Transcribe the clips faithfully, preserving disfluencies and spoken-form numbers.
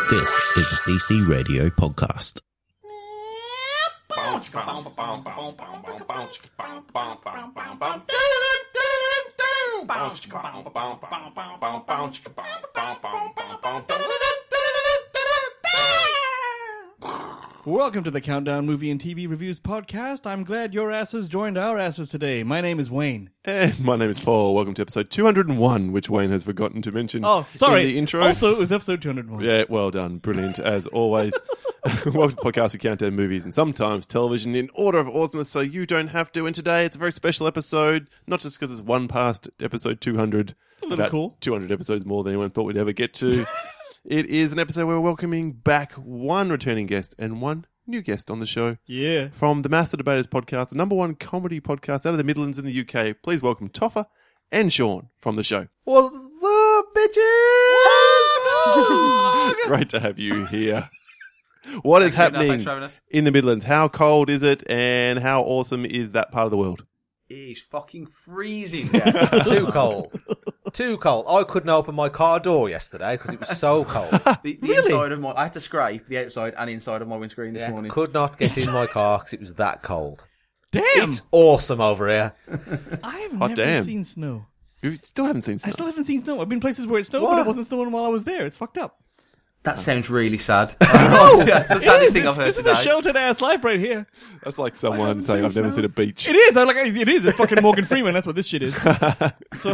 This is a C C Radio podcast. Welcome to the Countdown Movie and T V Reviews podcast. I'm glad your asses joined our asses today. My name is Wayne. And my name is Paul. Welcome to episode two hundred one, which Wayne has forgotten to mention Oh, sorry. in the intro. Also, it was episode two hundred one. Yeah, well done. Brilliant, as always. Welcome to the podcast. We count down movies and sometimes television in order of awesomeness, so you don't have to. And today it's a very special episode, not just because it's one past episode two hundred. It's a little about cool. two hundred episodes more than anyone thought we'd ever get to. It is an episode where we're welcoming back one returning guest and one new guest on the show. Yeah. From the Master Debaters podcast, the number one comedy podcast out of the Midlands in the U K. Please welcome Toffer and Sean from the show. What's up, bitches? Great to have you here. What is Thanks, no, happening thanks for having us. in the Midlands? How cold is it, and how awesome is that part of the world? It's fucking freezing. Yeah, too cold. Too cold. I couldn't open my car door yesterday because it was so cold. The, the inside of my, I had to scrape the outside and inside of my windscreen this Yeah, morning. could not get in my car because it was that cold. Damn. It's awesome over here. I have Oh, never damn. seen snow. You still haven't seen I snow. still haven't seen snow. I've been places where it snowed, but What? it wasn't snowing while I was there. It's fucked up. That sounds really sad. That's the saddest thing I've heard This today. is a sheltered ass life right here. That's like I someone haven't saying, seen I've never snow. seen a beach. It is. I like. It is. It's fucking Morgan Freeman. That's what this shit is. So,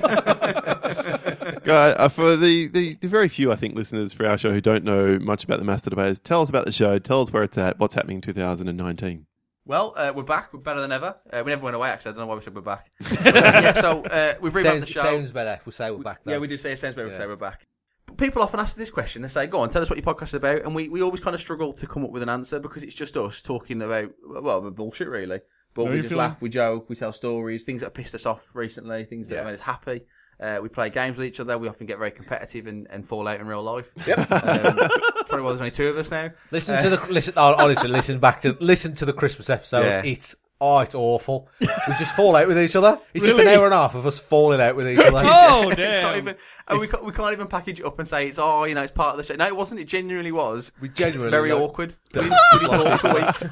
Uh, uh, for the, the, the very few, I think, listeners for our show who don't know much about the Master Debaters, tell us about the show, tell us where it's at, what's happening in two thousand nineteen. Well, uh, we're back. We're better than ever. Uh, we never went away, actually. I don't know why we said we're back. But, uh, yeah, so uh, we've revamped Sounds, the show. sounds better if we say we're back though. Yeah, we do say it sounds better Yeah. to say we're back. But people often ask this question. They say, go on, tell us what your podcast is about. And we, we always kind of struggle to come up with an answer because it's just us talking about, well, the bullshit, really. But How we you just feeling? laugh, we joke, we tell stories, things that have pissed us off recently, things that Yeah. have made us happy. Uh, we play games with each other. We often get very competitive and, and fall out in real life. Yep. Um, probably why there's only two of us now. Listen to the listen. Oh, honestly, listen back to listen to the Christmas episode. Yeah. It's oh, it's awful. We just fall out with each other. It's just an Really? hour and a half of us falling out with each other. Oh, It's not damn. even, and we, can't, we can't even package it up and say it's, oh, you know, it's part of the show. No, it wasn't. It genuinely was. We genuinely Very like- awkward. We didn't, we didn't talk for weeks.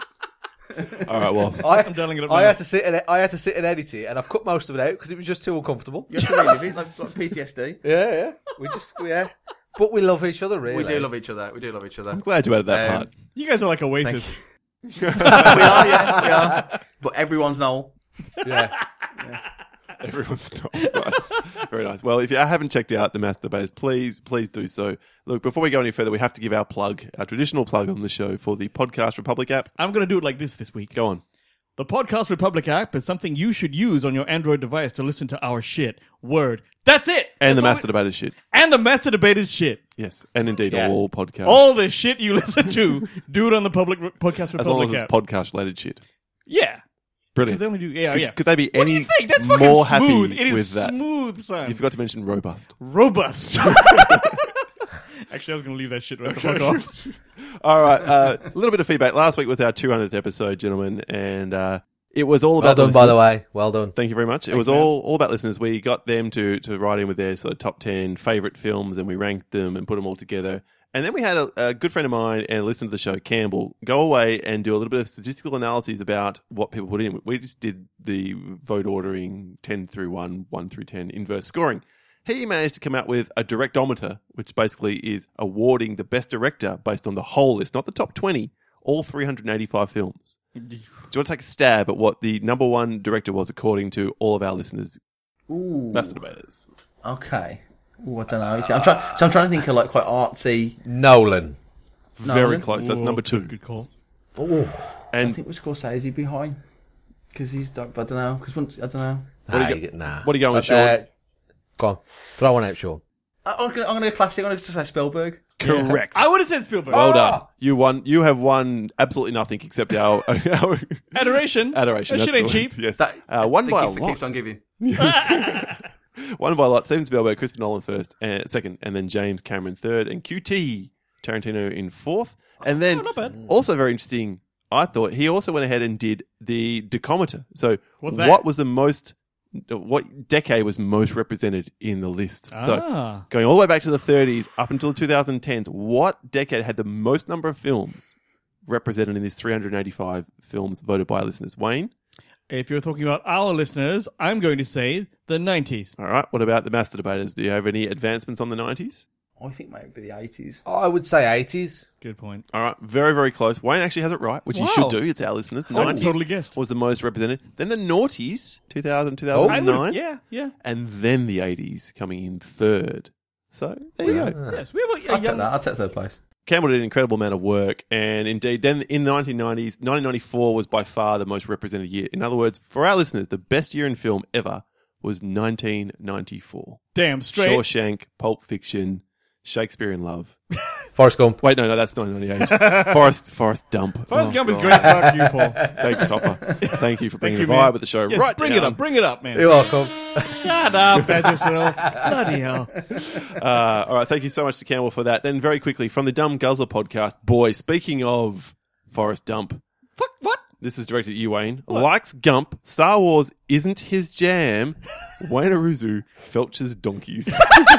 All right, well, I, I'm dialing it up I now. had to sit and I had to sit and edit it, and I've cut most of it out because it was just too uncomfortable. You have to relive it, like, like P T S D. Yeah, yeah. We just yeah, but we love each other really. We do love each other. We do love each other. I'm glad you added that Um, part. you guys are like Oasis. we are, yeah, we are. But everyone's Noel. Yeah. Everyone's not nice. Very nice. Well, if you haven't checked out the Master Debaters, please, please do so. Look, before we go any further, we have to give our plug, our traditional plug on the show for the Podcast Republic app. I'm going to do it like this this week. Go on. The Podcast Republic app is something you should use on your Android device to listen to our shit. Word. That's it. And the That's all Master we- Debaters shit. And the Master Debaters shit. Yes. And indeed, Yeah. all podcasts. All the shit you listen to, do it on the public Podcast Republic as long as it's app. podcast related shit. yeah. Because Brilliant. they only do, yeah, Could, yeah. could they be What do any you think? That's fucking more smooth. happy It is with that? smooth, son. You forgot to mention robust. Robust. Actually, I was going to leave that shit right the fuck off. All right. Uh, a little bit of feedback. Last week was our two hundredth episode, gentlemen, and uh, it was all Well about done, by the listeners. way. Well done. Thank you very much. it Thanks, was man. all, all about listeners. We got them to, to write in with their sort of top ten favourite films, and we ranked them and put them all together. And then we had a, a good friend of mine and a listener to the show, Campbell, go away and do a little bit of statistical analyses about what people put in. We just did the vote ordering ten through one, one through ten, inverse scoring. He managed to come out with a directometer, which basically is awarding the best director based on the whole list, not the top twenty, all three hundred eighty-five films. Do you want to take a stab at what the number one director was according to all of our listeners? Ooh. Master Debaters. Okay. Ooh, I don't know. I'm trying. So I'm trying to think of like quite artsy. Nolan. Very Nolan? close. That's Whoa, number two. Good, good call. Oh, I And think it was Scorsese behind because he's. I don't know. Because once I don't know. What do nah, you you- nah. what are you going with, Uh, Sean? Go on. Throw one out, Sean. I- I'm going. I'm going to go classic. I'm going to say Spielberg. Correct. I would have said Spielberg. Well Ah! done. You won. You have won absolutely nothing except our, our Adoration. adoration. That That's shit ain't the cheap. word. Yes. That uh, one the by a gift that lot. keeps on giving. One by a lot. Steven Spielberg, Christopher Nolan first, and second, and then James Cameron third, and Q T Tarantino in fourth. And then Oh, not bad. also very interesting, I thought he also went ahead and did the decometer. So What's that? what was the most what decade was most represented in the list. So Ah. going all the way back to the thirties up until the twenty tens, what decade had the most number of films represented in these three hundred eighty-five films voted by listeners? Wayne? If you're talking about our listeners, I'm going to say the nineties. All right. What about the master debaters? Do you have any advancements on the nineties? I think maybe the eighties. I would say eighties. Good point. All right. Very, very close. Wayne actually has it right, which Wow. he should do. It's our listeners. The I nineties totally guessed. was the most represented. Then the noughties, two thousand, two I thousand nine. would, yeah, yeah. And then the eighties coming in third. So there you go. Yes, we have a, a I'll take young... that. I'll take third place. Campbell did an incredible amount of work, and indeed, then in the nineteen nineties, nineteen ninety-four was by far the most represented year. In other words, for our listeners, the best year in film ever was nineteen ninety-four. Damn straight. Shawshank, Pulp Fiction, Shakespeare in Love. Forrest Gump. Wait, no, no, that's nineteen ninety-eight. Forrest, Forrest Dump. Forrest Oh, Gump is God. great. Fuck you, Paul. Thanks, Topper. Thank you for bringing you, the man. vibe of the show Yes, right bring down. it up. Bring it up, man. You're welcome. Shut up, Edison. Bloody hell. Uh, all right, thank you so much to Campbell for that. Then very quickly, from the Dumb Guzzler podcast, boy, speaking of Forrest Dump, Fuck, what? this is directed at you, Wayne. Likes Gump, Star Wars isn't his jam, Wayne Aruzu, Felcher's donkeys.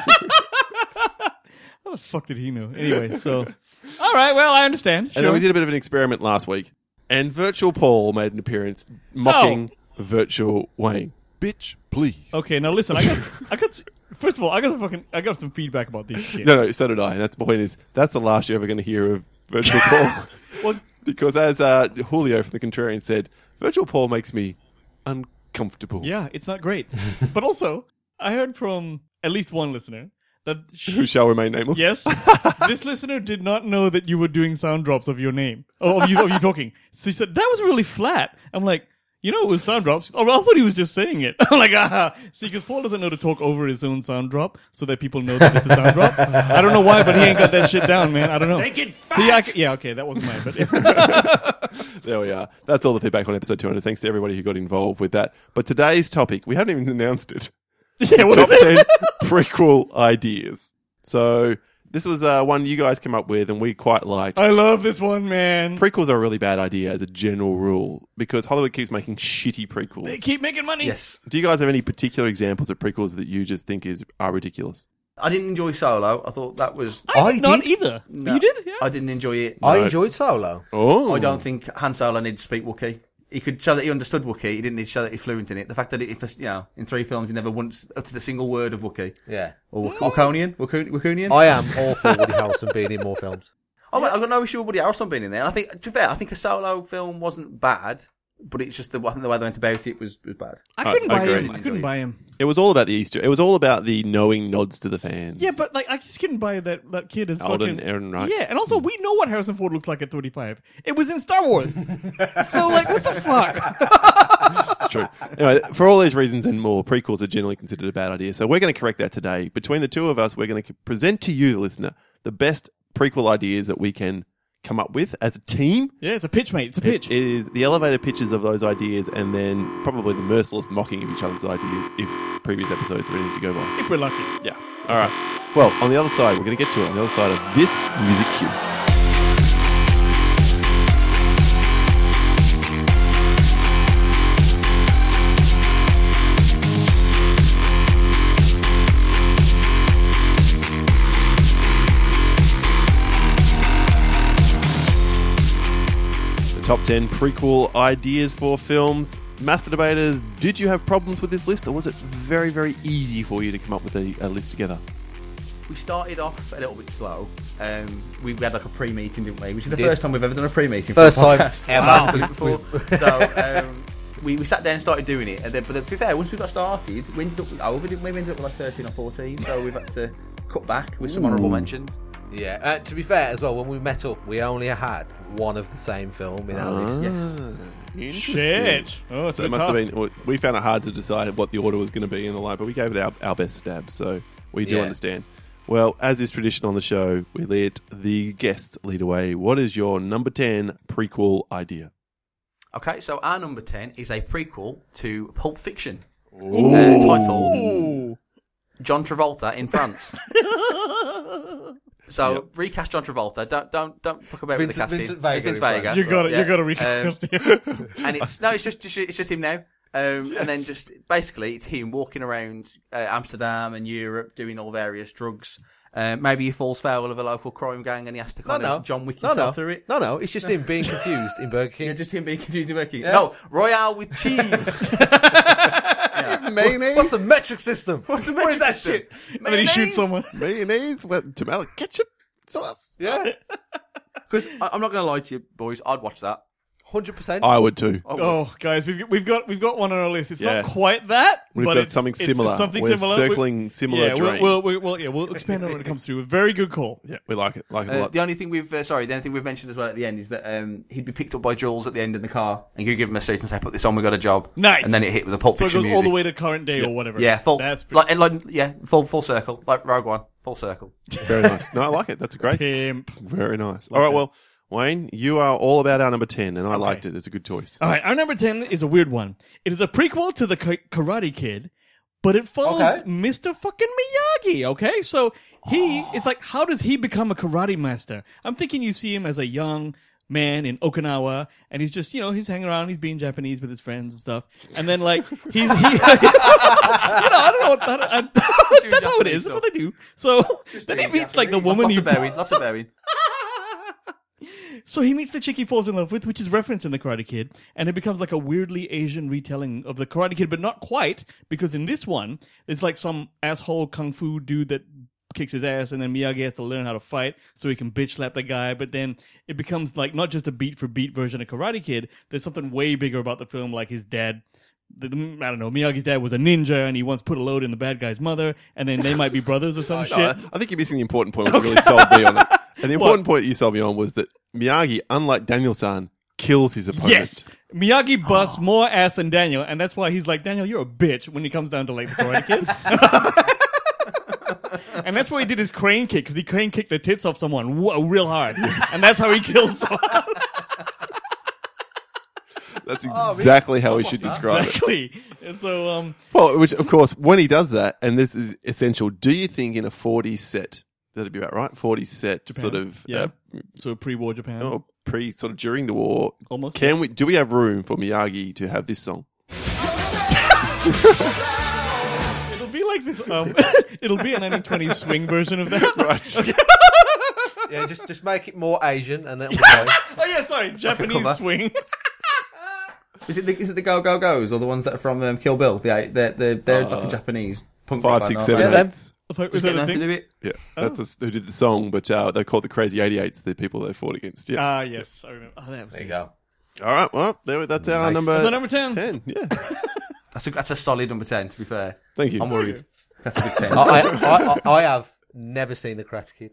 How the fuck did he know? Anyway, so... All right, well, I understand. And then Sure. we did a bit of an experiment last week, and Virtual Paul made an appearance mocking Virtual Wayne. Bitch, please. Okay, now listen, I got... I got... First of all, I got some fucking... I got some feedback about this shit. No, no, so did I. And that's the point is, that's the last you're ever going to hear of Virtual Paul. Well, Because as uh, Julio from The Contrarian said, Virtual Paul makes me uncomfortable. yeah, it's not great. But also, I heard from at least one listener that... She, Who shall remain nameless? yes, this listener did not know that you were doing sound drops of your name. Oh, of you, of you talking. So she said, that was really flat. I'm like... You know, it was sound drops. Oh, I thought he was just saying it. I'm like, ah. See, because Paul doesn't know to talk over his own sound drop so that people know that it's a sound drop. I don't know why, but he ain't got that shit down, man. I don't know. Take it back. See, I, yeah, okay, that wasn't mine. But There we are. That's all the feedback on episode two hundred. Thanks to everybody who got involved with that. But today's topic, we haven't even announced it. yeah, what Top is it? ten prequel ideas. So this was uh, one you guys came up with and we quite liked. I love this one, man. Prequels are a really bad idea as a general rule because Hollywood keeps making shitty prequels. They keep making money. Yes. Do you guys have any particular examples of prequels that you just think is are ridiculous? I didn't enjoy Solo. I thought that was... I, I did not did. either. No, You did? Yeah. I didn't enjoy it. I No. enjoyed Solo. Oh, I don't think Han Solo needed to speak Wookiee. He could show that he understood Wookiee. He didn't need to show that he's fluent in it. The fact that, it, if you know, in three films he never once uttered a single word of Wookiee. Yeah. Or Wakonian? Wakonian? I am all for Woody Harrelson being in more films. Oh, I've got no issue with Woody Harrelson being in there. And I think, to be fair, I think a Solo film wasn't bad, but it's just the, I think the way they went about it was, was bad. I couldn't I buy agree. him. I couldn't buy him. it was all about the Easter. It was all about the knowing nods to the fans. Yeah, but like I just couldn't buy that that kid is Alden fucking Ehrenreich. Yeah, and also we know what Harrison Ford looks like at thirty-five. It was in Star Wars. So like, what the fuck? It's true. Anyway, for all these reasons and more, prequels are generally considered a bad idea. So we're going to correct that today. Between the two of us, we're going to present to you, the listener, the best prequel ideas that we can come up with as a team. Yeah, it's a pitch, mate. It's a pitch. It is the elevated pitches of those ideas and then probably the merciless mocking of each other's ideas if previous episodes are anything to go by. if we're lucky. Yeah. All right. Well, on the other side, we're going to get to it on the other side of this music cue. Top ten prequel ideas for films. Master Debaters, did you have problems with this list, or was it very, very easy for you to come up with a, a list together? We started off a little bit slow. Um, we had like a pre-meeting, didn't we? Which is the did. first time we've ever done a pre-meeting. First for a time podcast. ever. Wow. Done it before. So um, we, we sat down and started doing it. And then, but to be fair, once we got started, we ended up with over, didn't we? We ended up with like thirteen or fourteen. So we've had to cut back with some honourable mentions. Yeah. Uh, to be fair, as well, when we met up, we only had one of the same film in our list. Yes. Interesting. Shit. Oh, it's So a it bit must tough. have been. well, We found it hard to decide what the order was going to be in the line, but we gave it our, our best stab. So we do Yeah. understand. Well, as is tradition on the show, we let the guest lead away. What is your number ten prequel idea? Okay, so our number ten is a prequel to Pulp Fiction. Uh, titled John Travolta in France. So Yep. recast John Travolta. Don't don't don't talk about with the Vincent- casting. Vincent Vega It's Vince in France. Vega. You got to Yeah. you got to recast him. And it's no, it's just, just it's just him now. Um, and then just basically it's him walking around uh, Amsterdam and Europe doing all various drugs. Um, maybe he falls foul of a local crime gang and he has to kind no, of no. John Wick No, himself no. through it. No, no, it's just him being confused in Burger King. Yeah, just him being confused in Burger King. Yeah. No, Royale with cheese. Mayonnaise? What's the metric system? What's the What is metric that system? shit? And then he shoots someone. Mayonnaise with tomato ketchup sauce. Yeah, Because I'm not going to lie to you, boys. I'd watch that. one hundred percent. I would too. I would. Oh, guys, we've we've got we've got one on our list. It's Yes. not quite that, We've but got it's something it's- similar. It's something We're similar. circling We- similar yeah, terrain. we'll, we'll, we'll, yeah, we'll expand on it when it comes through. Very good call. Yeah, we like it. Like it a Uh, lot. the only thing we've uh, sorry, the only thing we've mentioned as well at the end is that um, he'd be picked up by Jules at the end in the car, and you give him a seat and say, "Put this on, we got a job." Nice. And then it hit with a Pulp So it Fiction goes music. all the way to current day or whatever. Yeah, full. That's pretty like, like yeah, full full circle, like Rogue One, full circle. Very nice. No, I like it. That's a great. pimp. Very nice. All right, well, Wayne, you are all about our number ten, and I liked it. It's a good choice. All right, our number ten is a weird one. It is a prequel to the Ka- Karate Kid, but it follows Okay. Mister fucking Miyagi. Okay, so he it's like, how does he become a karate master? I'm thinking you see him as a young man in Okinawa, and he's just, you know, he's hanging around, he's being Japanese with his friends and stuff, and then like he's, he, you know, I don't know what that, I, that's how it is. That's what they do. So then he meets like the woman Lots he of bearing, lots of bearing. So he meets the chick he falls in love with, which is referenced in The Karate Kid, and it becomes like a weirdly Asian retelling of The Karate Kid, but not quite, because in this one, it's like some asshole kung fu dude that kicks his ass, and then Miyagi has to learn how to fight so he can bitch slap the guy, but then it becomes like not just a beat-for-beat version of Karate Kid, there's something way bigger about the film, like his dad... The, I don't know, Miyagi's dad was a ninja, and he once put a load in the bad guy's mother, and then they might be brothers or some No, shit. I, I think you're missing the important point. What really sold me on it. And the important point that you sold me on was that Miyagi, unlike Daniel-san, kills his opponent. Yes. Miyagi busts more ass than Daniel, and that's why he's like, Daniel, you're a bitch when he comes down to like the Karate Kid. And that's why he did his crane kick, because he crane kicked the tits off someone w- real hard. And that's how he killed someone. That's exactly how we should describe it. Exactly. And so, um, Well, which, of course, when he does that, and this is essential, do you think in a forties set, that'd be about right? forties set, Japan. sort of, Yeah. uh, so pre-war Japan. oh, pre, sort of during the war, Almost. can we, do we have room for Miyagi to have this song? It'll be like this, um, it'll be a nineteen twenties swing version of that. Right. Yeah, just just make it more Asian, and then we'll go. Oh yeah, sorry, Japanese cover. swing. Is it the, is it the Go Go Go's or the ones that are from um, Kill Bill? The they're they're, they're like a Japanese punk Five, rock six, band, seven, aren't they? Yeah, eights. So, Just is get that a them to thing? do it. Yeah, that's the, who did the song, but uh, they're called the Crazy eighty-eights, the people they fought against. Yeah. Ah, yes, I remember. Oh, that was There you good. go. All right, well, there, that's our Nice. number, That's our number ten. ten. Yeah. That's a that's a solid number ten. To be fair, Thank you. I'm worried. That's a good ten. I, I, I, I have never seen the Karate Kid.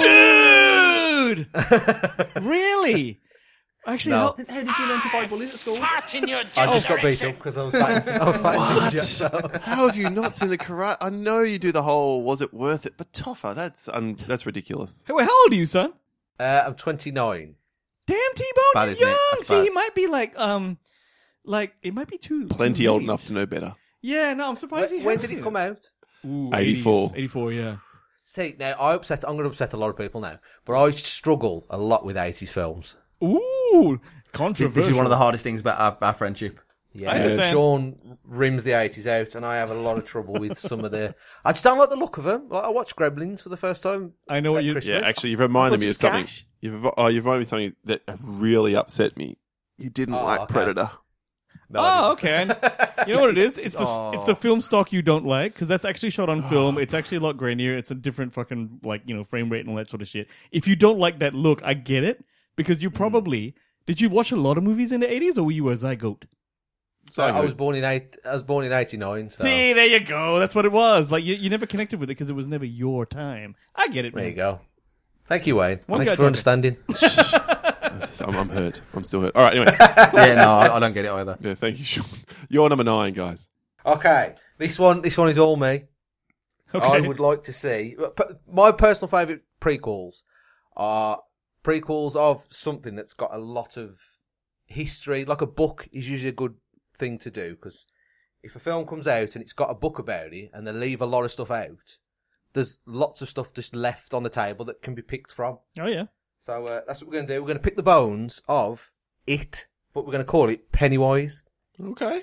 Dude! Really? Actually, No. how, How did you learn to fight bullies at school? I just got beat up because I was fighting. I was fighting ninja, so. How have you not seen the karate? I know you do the whole "was it worth it," but Toffa, that's um, that's ridiculous. Hey, wait, how old are you, son? Uh, I'm twenty-nine. Damn, T-Bone, Bad, you're isn't it? young. That's See, bad. he might be like, um, like it might be too Plenty too old late. enough to know better. Yeah, no, I'm surprised. When, he when has did it seen come out? Ooh, eighty-four. eighties, eighty-four, yeah. See, now I upset. I'm going to upset a lot of people now, but I struggle a lot with eighties films. Ooh, This, controversial. this is one of the hardest things about our, our friendship. Yeah, I understand. Sean rims the eighties out, and I have a lot of trouble with some of the. I just don't like the look of them. Like, I watched Gremlins for the first time. I know what at you. Christmas. Yeah, actually, you've I reminded thought me it of was something. gash. You've oh, you've reminded me of something that really upset me. You didn't Oh, like okay. Predator. No, I Oh, didn't. okay. And you know what it is? It's the Aw. it's the film stock you don't like because that's actually shot on film. It's actually a lot grainier. It's a different fucking like you know frame rate and all that sort of shit. If you don't like that look, I get it because you probably did. You watch a lot of movies in the eighties, or were you a zygote? So I was born in eight. I was born in eighty-nine. So See, there you go. That's what it was. Like you, you never connected with it because it was never your time. I get it, there man. you go. Thank you, Wayne. One Thank guy you for took it. understanding. I'm, I'm hurt. I'm still hurt. All right, anyway. Yeah, no, I, I don't get it either. Yeah, thank you, Sean. You're number nine, guys. Okay, this one. This one is all me. Okay. I would like to see my personal favourite prequels are prequels of something that's got a lot of history. Like a book is usually a good thing to do because if a film comes out and it's got a book about it and they leave a lot of stuff out, there's lots of stuff just left on the table that can be picked from. Oh yeah. So uh, that's what we're going to do. We're going to pick the bones of It, but we're going to call it Pennywise. Okay.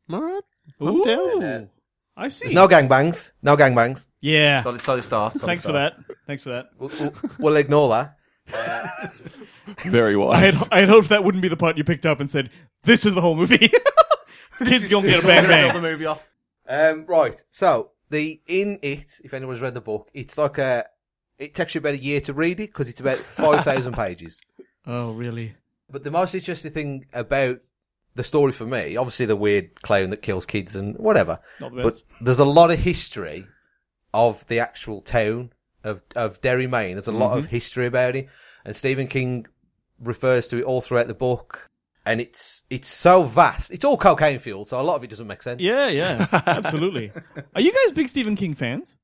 All right. I'm down. Ooh, I see. There's no gangbangs. No gangbangs. Yeah. Solid, solid start. Solid Thanks for start. that. Thanks for that. We'll, we'll, we'll ignore that. Very I wise. had, I had hoped that wouldn't be the part you picked up and said, "This is the whole movie." Kids gonna get a bang Build the bang. movie off. Um, right. So the in it, if anyone's read the book, it's like a. It takes you about a year to read it because it's about five thousand pages. Oh, really? But the most interesting thing about the story for me, obviously the weird clown that kills kids and whatever, Not the but best. there's a lot of history of the actual town of of Derry, Maine. There's a lot of history about it, and Stephen King refers to it all throughout the book. And it's it's so vast. It's all cocaine fueled, so a lot of it doesn't make sense. Yeah, yeah, absolutely. Are you guys big Stephen King fans?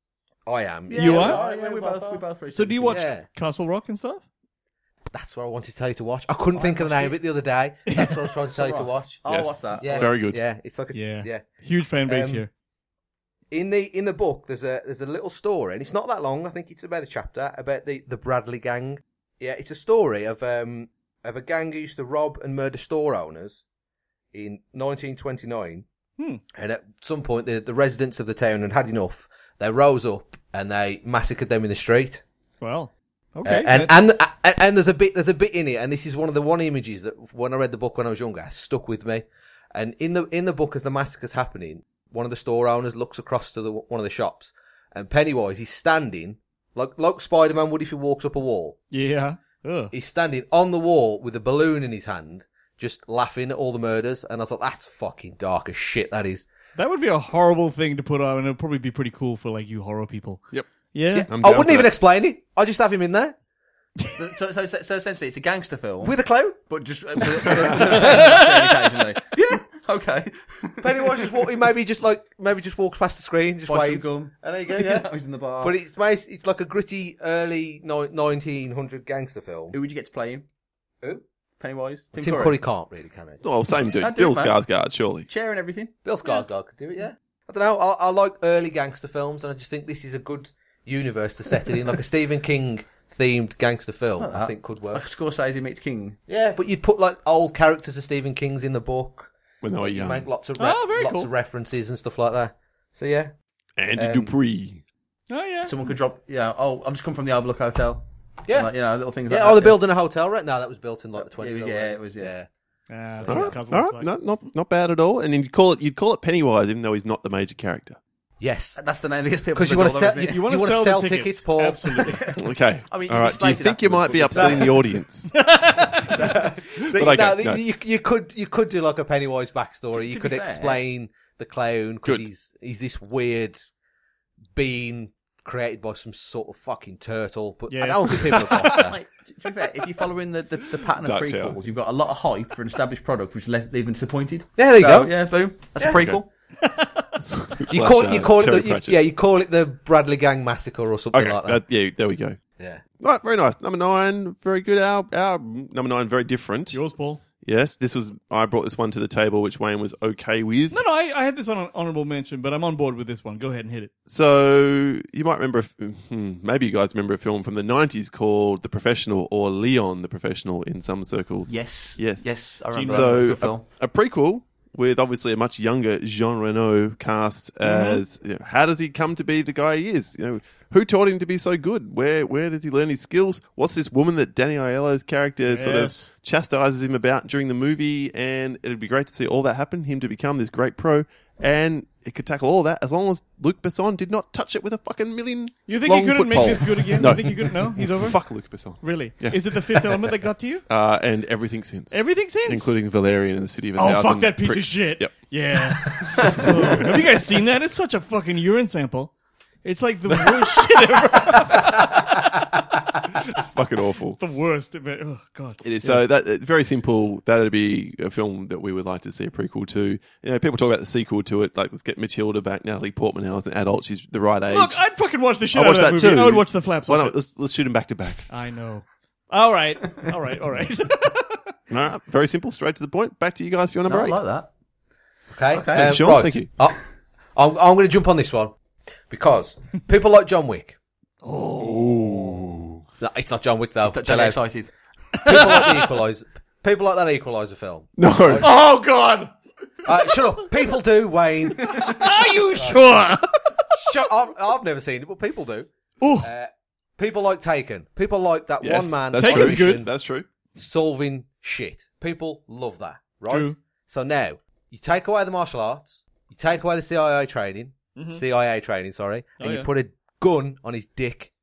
I am. You Yeah, are? we Yeah, we both. We both. So do you watch Yeah. Castle Rock and stuff? That's what I wanted to tell you to watch. I couldn't think of the name of it the other day. That's what I was trying to tell you to watch. Oh, Yes. what's that? Yeah, Very good. Yeah, it's like a, Yeah. yeah. Huge fan base Um, here. In the in the book, there's a there's a little story, and it's not that long. I think it's about a chapter about the, the Bradley gang. Yeah, it's a story of um of a gang who used to rob and murder store owners in nineteen twenty-nine. Hmm. And at some point, the the residents of the town had had enough. They rose up and they massacred them in the street. Well, Uh, okay. and, and and and there's a bit there's a bit in it, and this is one of the one images that when I read the book when I was younger stuck with me. And in the in the book, as the massacre's happening, one of the store owners looks across to the one of the shops, and Pennywise is standing like like Spider-Man would if he walks up a wall. yeah. Ugh. He's standing on the wall with a balloon in his hand, just laughing at all the murders. And I thought that's fucking dark as shit. That is. That would be a horrible thing to put on, and it'd probably be pretty cool for like you horror people. Yep. Yeah. I'm I down wouldn't for even that. explain it. I just have him in there So, so, so, so essentially, it's a gangster film, with a clown. but just uh, with- with- occasionally. Yeah. Okay. Pennywise just walk, he maybe just like maybe just walks past the screen, just Buy some waves, gum. and there you go. Yeah. He's in the bar. But it's bas- it's like a gritty early ni- nineteen hundred gangster film. Who would you get to play him? Who? Pennywise. Tim, Tim Curry. Curry can't really, can he? Oh, same dude. I'd do Bill it, man. Skarsgård, surely. Chair and everything. Bill Skarsgård could do it, yeah. I don't know. I, I like early gangster films, and I just think this is a good universe to set it in, like a Stephen King themed gangster film. I think could Like work. Scorsese meets King. Yeah, but you'd put like old characters of Stephen King's in the book. When they were You young. make lots of re- Oh, very lots cool. of references and stuff like that. So yeah, Andy Um, Dupree. Oh yeah. Someone could drop. Yeah. Oh, I've just come from the Overlook Hotel. yeah, Like, you know, little things. yeah. like Oh, that. they're building a hotel right now. That was built in like the It twenties. was- yeah, it was, yeah. Ah, I think All it's right, Castle all Rock's right. like- Not, not, not bad at all. And then you'd call it, you'd call it Pennywise, even though he's not the major character. Yes, That's the name that gets people. because you want want to sell you, You you want to wanna sell, sell the tickets, Paul. Absolutely. Okay. I mean, all you right. Do you explained think you afterwards, might be but- upsetting the audience? But okay, no, no. You, you could you could do like a Pennywise backstory. You to could be fair- explain the clown because Good. he's he's this weird being created by some sort of fucking turtle. But I Yes. don't think people have watched that. Like, t- to be fair, if you're following the, the, the pattern of Dark prequels, Tower. you've got a lot of hype for an established product, which left leaving disappointed. Yeah, there you So, go. Yeah, boom. That's Yeah. a prequel. You call Slash, you uh, call it Terry the, you, Pratchett. yeah you call it the Bradley Gang Massacre or something Okay. like that. uh, yeah. There we go. Yeah. Right. Very nice. Number nine. Very good. Our, our number nine. Very different. Yours, Paul. Yes. This was, I brought this one to the table, which Wayne was okay with. No, no, I, I had this on an honorable mention, but I'm on board with this one. Go ahead and hit it. So you might remember, a f- hmm, maybe you guys remember a film from the nineties called The Professional, or Leon the Professional in some circles. Yes. Yes. Yes, I remember. So that. Good a, film. a prequel with obviously a much younger Jean Reno cast as you know, how does he come to be the guy he is? You know, who taught him to be so good? Where where does he learn his skills? What's this woman that Danny Aiello's character sort of Yes. chastises him about during the movie? And it'd be great to see all that happen, him to become this great pro. And it could tackle all that as long as Luc Besson did not touch it with a fucking million. You think long you couldn't football. make this good again? No. You think you couldn't? No, he's over. Fuck Luc Besson. Really? Yeah. Is it the Fifth Element that got to you? Uh, and everything since, Everything since. including Valerian and the City of a Oh, Thousand fuck that piece Pricks. of shit. Yep. Yeah. Oh, have you guys seen that? It's such a fucking urine sample. It's like the worst shit ever. It's fucking awful. The worst. Oh, God. It is. So that uh, very simple. That'd be a film that we would like to see a prequel to. You know, people talk about the sequel to it. Like, let's get Matilda back. Natalie Portman now as an adult. She's the right age. Look, I'd fucking watch the shit I'll out watch of that, that movie. too. I would watch the flaps Why off not? it. Let's let's shoot them back to back. I know. All right. All right. All right. All right. Very simple. Straight to the point. Back to you guys for your number No, I eight. like that. Okay. Okay. Um, Sean, right. thank you. I, I'm, I'm going to jump on this one because people like John Wick. Oh. No, it's not John Wick though. Don't Chill get out. excited. People like the Equalizer. People like that Equalizer film. No. Oh, God. Uh, shut up. People do, Wayne. Are you sure? Shut up. I've never seen it, but people do. Ooh. Uh, people like Taken. People like that Yes, one man that's Taken's true. good. That's true. solving shit. People love that, right? True. So now, you take away the martial arts, you take away the C I A training, Mm-hmm. C I A training, sorry, Oh, and you yeah. put a gun on his dick.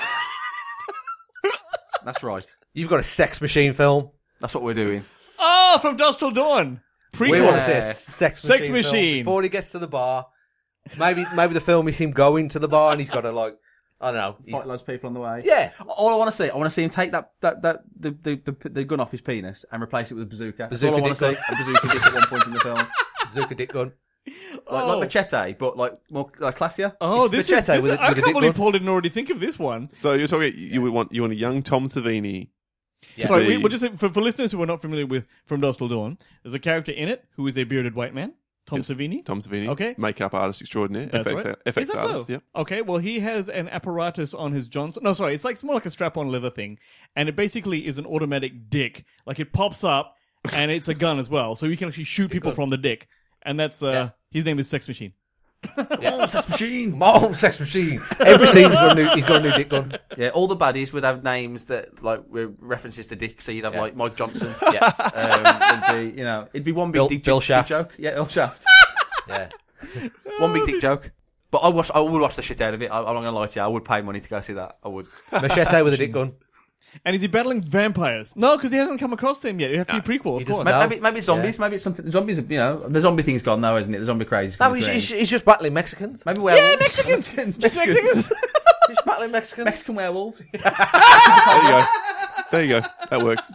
That's right. You've got a sex machine film. That's what we're doing. Oh, From Dusk Till Dawn. Prequel. We want to see Yeah. a sex Sex machine, machine. film before he gets to the bar. Maybe maybe the film is him going to the bar and he's got to like I don't know. he's- Fight loads of people on the way. Yeah. All I want to see, I want to see him take that, that, that the, the, the, the gun off his penis and replace it with a bazooka. That's all I Bazooka want to see. dick A bazooka dick at one point in the film. Bazooka dick gun. Like, Oh. like Machete, but like more like classier. Oh, It's this is, Machete this with is a- I with a can't dick believe gun. Paul didn't already think of this one. So you're talking. You would want you want a young Tom Savini. to Sorry, be- we, we'll just say, for, for listeners who are not familiar with From Dusk Till Dawn, there's a character in it who is a bearded white man, Tom Yes, Savini. Tom Savini. Okay. Makeup artist extraordinaire. That's F X, right. F X Is that artist. so? Yeah. Okay, well, he has an apparatus on his Johnson. No, sorry, it's like it's more like a strap-on leather thing, and it basically is an automatic dick. Like it pops up, and it's a gun as well, so you can actually shoot people from the dick. And that's uh, Yeah. his name is Sex Machine. Oh, sex machine. Mom, sex machine. Every scene he's got a new, he's got a new dick gun. Yeah, all the baddies would have names that like were references to dick. So you'd have Yeah. like Mike Johnson. Yeah. Um, it'd be, you know, it'd be one big Bill- dick, Bill dick Shaft. joke. Yeah, Bill Shaft. Yeah. One big dick joke. But I watch. I would watch the shit out of it. I, I'm not gonna lie to you. I would pay money to go see that. I would. Machete with a dick gun. And is he battling vampires? No, because he hasn't come across them yet. It would have to be a prequel, he of course. doesn't Maybe, No. maybe, maybe it's zombies. Maybe it's something. Zombies. Are, you know, the zombie thing's gone now, isn't it? The zombie craze. No, he's, he's, he's just battling Mexicans. Maybe werewolves. Mexicans! Mexicans. Just Mexicans! He's battling Mexicans. Mexican werewolves. There you go. There you go. That works.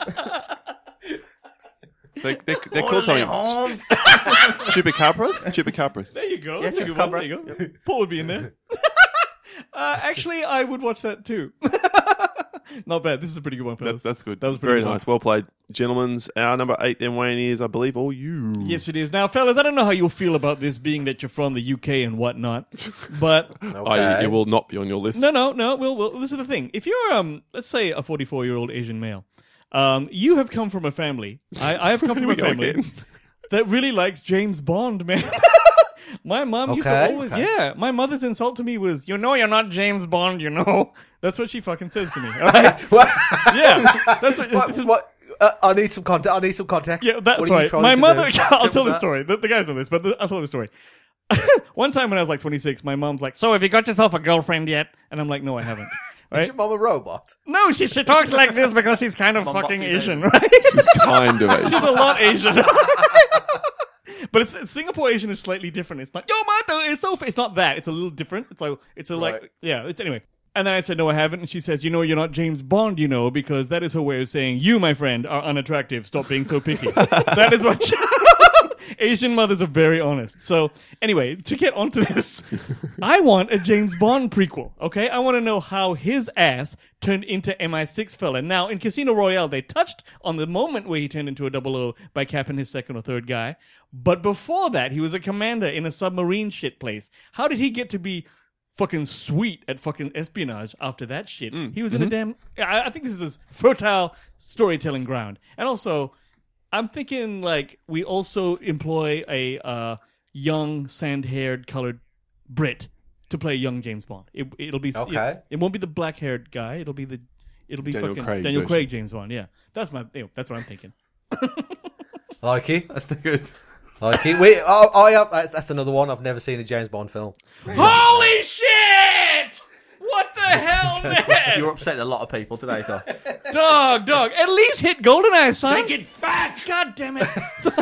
They, they, they're called something. Arms. Chupacabras? Chupacabras. There you go. Yeah, That's a good one. Chupacabra. There you go. Paul would be in there. uh, actually, I would watch that too. Not bad. This is a pretty good one, fellas. That's, that's good. That was a pretty very good one. nice. Well played, gentlemen's. Our number eight then, Wayne, is, I believe, all you. Yes, it is. Now, fellas, I don't know how you'll feel about this, being that you're from the U K and whatnot, but Oh, you, you will not be on your list. no, no, no. We'll, we'll, this is the thing. If you're, um, let's say, a forty-four-year-old Asian male, um, you have come from a family. I, I have come from we a go family again. that really likes James Bond, man. My mom used to Okay, always, okay. yeah. My mother's insult to me was, "You know, you're not James Bond. You know." That's what she fucking says to me. all right? What? Yeah, that's what. What? this is- what? Uh, I need some context. I need some context. Yeah, that's What are you right. trying My to mother. do? I'll tell the that. story. The, the guys know this, but the, I'll tell the story. One time when I was like twenty-six, my mom's like, "So, have you got yourself a girlfriend yet?" And I'm like, "No, I haven't." Is Right? your mom a robot? No, she she talks like this because she's kind of Mom fucking boxing Asian, Asian. right? She's kind of Asian. She's a lot Asian. But it's, Singapore Asian is slightly different. It's like, yo, mother, it's so. It's not that. It's a little different. It's like, it's a like, Right. yeah. It's anyway. And then I said, no, I haven't. And she says, you know, you're not James Bond, you know, because that is her way of saying, you, my friend, are unattractive. Stop being so picky. That is what she- Asian mothers are very honest. So anyway, to get onto this, I want a James Bond prequel. Okay, I want to know how his ass turned into M I six fella. Now in Casino Royale, they touched on the moment where he turned into a double O by capping his second or third guy. But before that, he was a commander in a submarine shit place. How did he get to be fucking sweet at fucking espionage after that shit? He was in a damn. I, I think this is his fertile storytelling ground, and also. I'm thinking like we also employ a uh, young sand-haired colored Brit to play young James Bond. It, it'll be Okay. It, it won't be the black-haired guy. It'll be the it'll be Daniel fucking Craig Daniel version. Craig James Bond. Yeah, that's my you know, that's what I'm thinking. Like it. That's the good. Like it. We, I, I have. That's that's another one. I've never seen a James Bond film. Holy shit! What the hell, man? You're upsetting a lot of people today, so. Dog, dog. At least hit GoldenEye, son. Take it back. God damn it.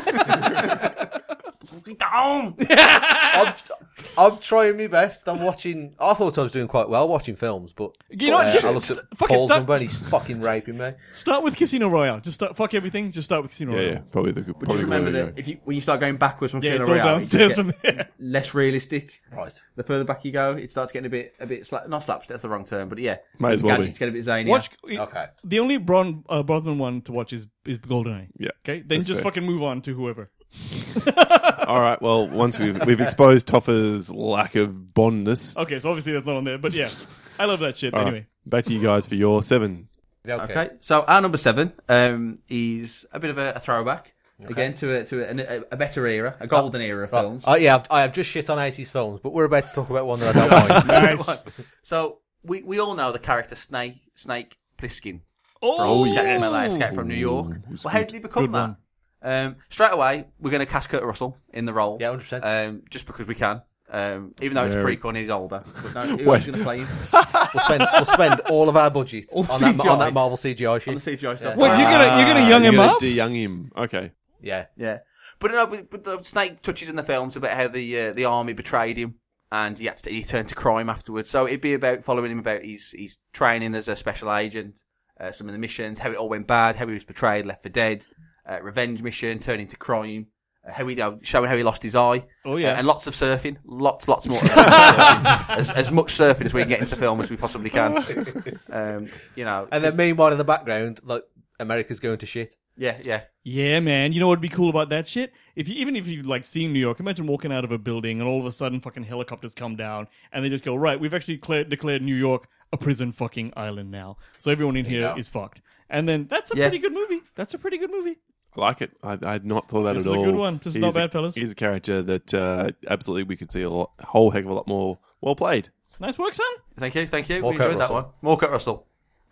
Down. I'm, I'm trying my best. I'm watching. I thought I was doing quite well watching films, but You know what, uh, just I looked at fucking Paul's stop- number and he's fucking raping me. Start with Casino Royale. Just start, fuck everything. Just start with Casino Yeah, Royale. yeah. Probably the good. Just Probably remember the that if you when you start going backwards from Yeah, Casino it's all Royale, it downstairs just from get there. less realistic. Right. The further back you go, it starts getting a bit, a bit slap, not slapstick. That's the wrong term, but yeah, May as well be. gadgets get a bit zany. Watch. Okay. The only Bron, uh, Brosnan one to watch is is GoldenEye. Yeah. Okay, then That's just fair. fucking move on to whoever. All right. Well, once we've we've exposed Toffer's lack of Bondness. Okay, so obviously that's not on there, but yeah, I love that shit. All right, Anyway, back to you guys for your seven. Okay. Okay, so our number seven um, is a bit of a, a throwback. again to a to a, a better era, a golden era of Right. films. Oh, yeah, I've, I have just shit on eighties films, but we're about to talk about one that I don't mind. Nice. So we, we all know the character Snake Snake Plissken Oh, from Escape yes. from L A, Escape from New York. was Well, how good. did he become Good that? one. Um, straight away, we're going to cast Kurt Russell in the role. Yeah, one hundred percent. Um, just because we can. Um, even though it's Very- a prequel and he's older. But no, who Wait. else is going to play him? We'll spend we'll spend all of our budget All the on that, C G I. on that Marvel C G I On shit. the C G I stuff. Wait, you're gonna you're gonna young Ah, him you're gonna up? De-young him. Okay. Yeah. Yeah, but no, but, but the Snake touches in the films about how the uh, the army betrayed him, and he had to, he turned to crime afterwards. So it'd be about following him about his his training as a special agent, uh, some of the missions, how it all went bad, how he was betrayed, left for dead, uh, revenge mission, turning to crime, uh, how he you know, showing how he lost his eye. Oh, yeah. uh, and lots of surfing, lots lots more. as, as much surfing as we can get into the film as we possibly can. Um, you know, And then meanwhile in the background, like America's going to shit. yeah, yeah. Yeah, man. You know what'd be cool about that shit? If you, even if you've like seen New York, imagine walking out of a building and all of a sudden fucking helicopters come down and they just go, right, we've actually declared, declared New York a prison fucking island now. So everyone in here go. is fucked. And then that's a Yeah. pretty good movie. That's a pretty good movie. I like it. I, I had not thought that This at is a all. good one. This is He not a- bad, fellas. He's a character that uh, absolutely we could see a lot, whole heck of a lot more well played. Nice work, son. Thank you, thank you. More we Kurt enjoyed that Russell. one. More Kurt Russell.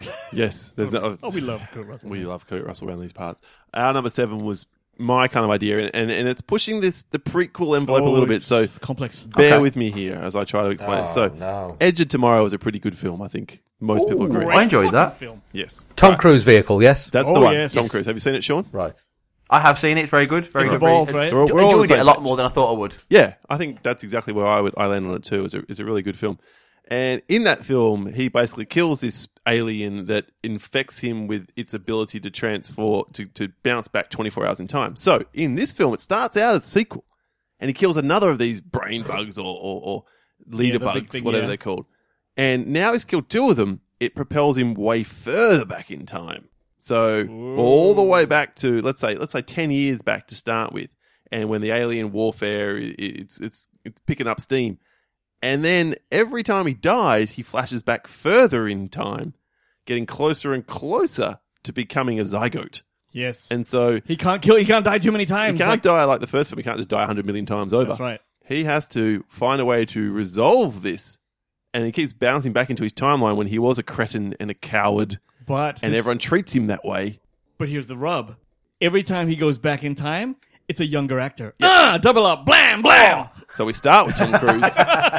Yes, there's no. Oh, we love Kurt Russell. We love Kurt Russell around these parts. Our number seven was my kind of idea, and, and, and it's pushing this the prequel envelope a Oh, little bit. it's So complex. bear Okay. with me here as I try to explain Oh, it. So, no. Edge of Tomorrow is a pretty good film. I think most people agree. I enjoyed fucking that. film. Yes, Tom Right. Cruise vehicle, yes? That's Oh, the one. yes. Tom Yes. Cruise. Have you seen it, Sean? Right. I have seen it. It's very good. Very It's good. the balls, Very- right? So we're, we're all on the enjoyed it same a lot page. more than I thought I would. Yeah, I think that's exactly where I would I land on it too. Is a is a really good film, and in that film, he basically kills this alien that infects him with its ability to transfer to to bounce back twenty four hours in time. So in this film, it starts out as a sequel, and he kills another of these brain bugs or or, or leader Yeah, the big bugs, thing, whatever yeah. they're called. And now he's killed two of them. It propels him way further back in time. So all the way back to let's say let's say ten years back to start with. And when the alien warfare, i- it's it's it's picking up steam, and then every time he dies, he flashes back further in time, getting closer and closer to becoming a zygote. Yes. And so he can't kill. He can't die too many he times. can't like- die like the first film. He can't just die a hundred million times over. That's right. He has to find a way to resolve this, and he keeps bouncing back into his timeline when he was a cretin and a coward, But and this- everyone treats him that way. But here's the rub. Every time he goes back in time, it's a younger actor. Ah, double up, blam, blam. So we start with Tom Cruise,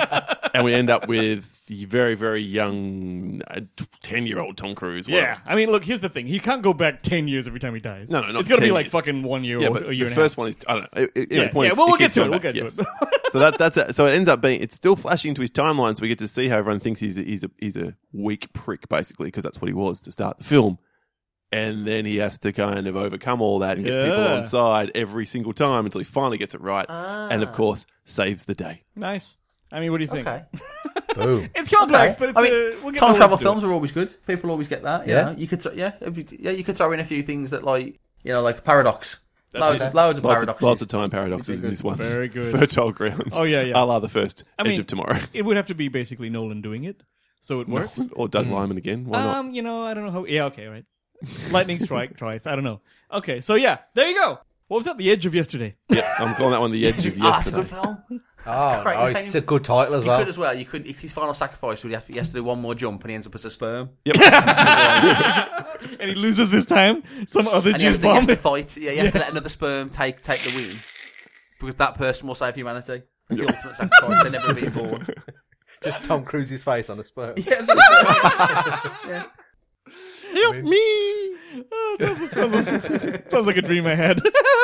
and we end up with the very, very young ten-year-old Tom Cruise. whatever. Yeah, I mean, look. Here's the thing: he can't go back ten years every time he dies. No, no, not It's gonna be ten like years. fucking one year Yeah, or but a year the and first a half. one is I don't know. It, it, Yeah, the point yeah, is, well, we'll it get keeps to it. going We'll back, get yes. to it. So that that's it. So it ends up being it's still flashing into his timeline. So we get to see how everyone thinks he's a, he's a he's a weak prick basically because that's what he was to start the film. And then he has to kind of overcome all that and get people Yeah. on side every single time until he finally gets it right, and of course saves the day. Nice. I mean, what do you think? Okay. Boom. It's complex, Okay. but it's I mean, uh, we'll get time more travel into films it. are always good. People always get that. You Yeah. know? You could, th- yeah, if you- yeah, you could throw in a few things that like, you know, like paradox. That's Loads, it. of, loads of Lots paradoxes. of, lots of time paradoxes in good. this one. Very good. Fertile ground. Oh, yeah, yeah. A la the first I Edge mean- of Tomorrow. It would have to be basically Nolan doing it, so it works. Or Doug Lyman again. Why not? Um, you know, I don't know how. Yeah, okay, right. Lightning strike twice. I don't know. Okay, so yeah, there you go. What was that? The Edge of Yesterday. Yeah, I'm calling that one the Edge of Ah, it's a Yesterday. good film. Oh, great. nice. It's a good title as You well. could as well. You could. His final sacrifice would he have to, he has to do one more jump and he ends up as a sperm. Yep. And he loses this time. Some other And he has, juice to, he has bomb. to fight. Yeah, he has to let another sperm take take the win because that person will save humanity. It's the ultimate sacrifice. They're never being born. Just Tom Cruise's face on a sperm. Yeah, that's yeah. Help me. Oh, sounds, sounds- sounds like a dream I had.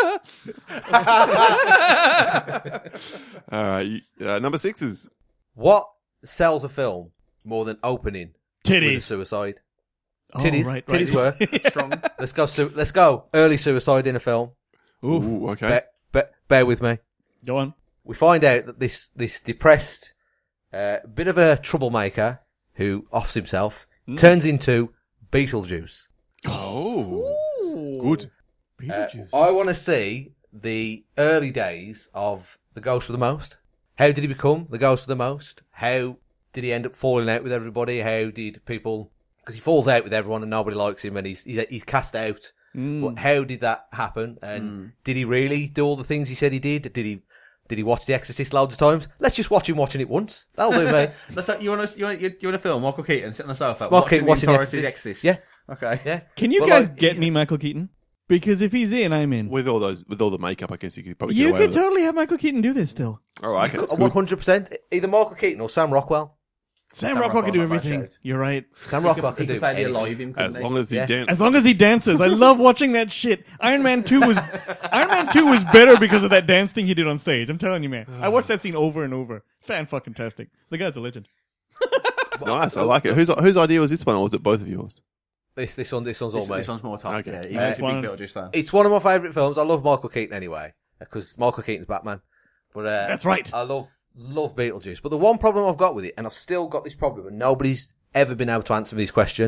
All right. you- Uh, number six is What sells a film more than opening with a Titties. suicide? Oh, Titties. right, Titties right. were. Strong. Let's go. Su- let's go. Early suicide in a film. Ooh, Ooh, okay. Bear, bear, bear with me. go on. We find out that this this depressed, uh, bit of a troublemaker who offs himself turns into Beetlejuice. Oh, good. Uh, Beetlejuice. I want to see the early days of the Ghost of the Most. How did he become the Ghost of the Most? How did he end up falling out with everybody? How did people? Because he falls out with everyone and nobody likes him, and he's he's, he's cast out Mm. Well, how did that happen? And did he really do all the things he said he did? Did he did he watch The Exorcist loads of times? Let's just watch him watching it once. That'll do me. Let's, you want to you want you want to film Michael Keaton sit on the sofa Michael watching Keaton the watching The entirety of The Exorcist. Exorcist. Yeah, Okay. yeah. Can you Well, guys like, get he's- me Michael Keaton? Because if he's in, I'm in. With all those, with all the makeup, I guess you could probably You get away could with it. totally have Michael Keaton do this still. Oh, okay, that's One good. hundred percent. Either Michael Keaton or Sam Rockwell. Sam, Sam Rockwell can do Rockwell, not bad everything. shout. You're right. Sam He Rockwell could, can he do could play the anything. alive him, couldn't As he? long as he Yeah. dances. As long as he dances. I love watching that shit. Iron Man two was Iron Man two was better because of that dance thing he did on stage. I'm telling you, man. I watched that scene over and over. Fan fucking tastic. The guy's a legend. It's nice. I like it. Whose whose idea was this one, or was it both of yours? This this one this one's all This, me. this one's more top. Okay. Yeah, he's Uh, a big one- Beetlejuice fan. It's one of my favourite films. I love Michael Keaton anyway because Michael Keaton's Batman. But uh, That's right. I love love Beetlejuice. But the one problem I've got with it, and I've still got this problem, and nobody's ever been able to answer me this question.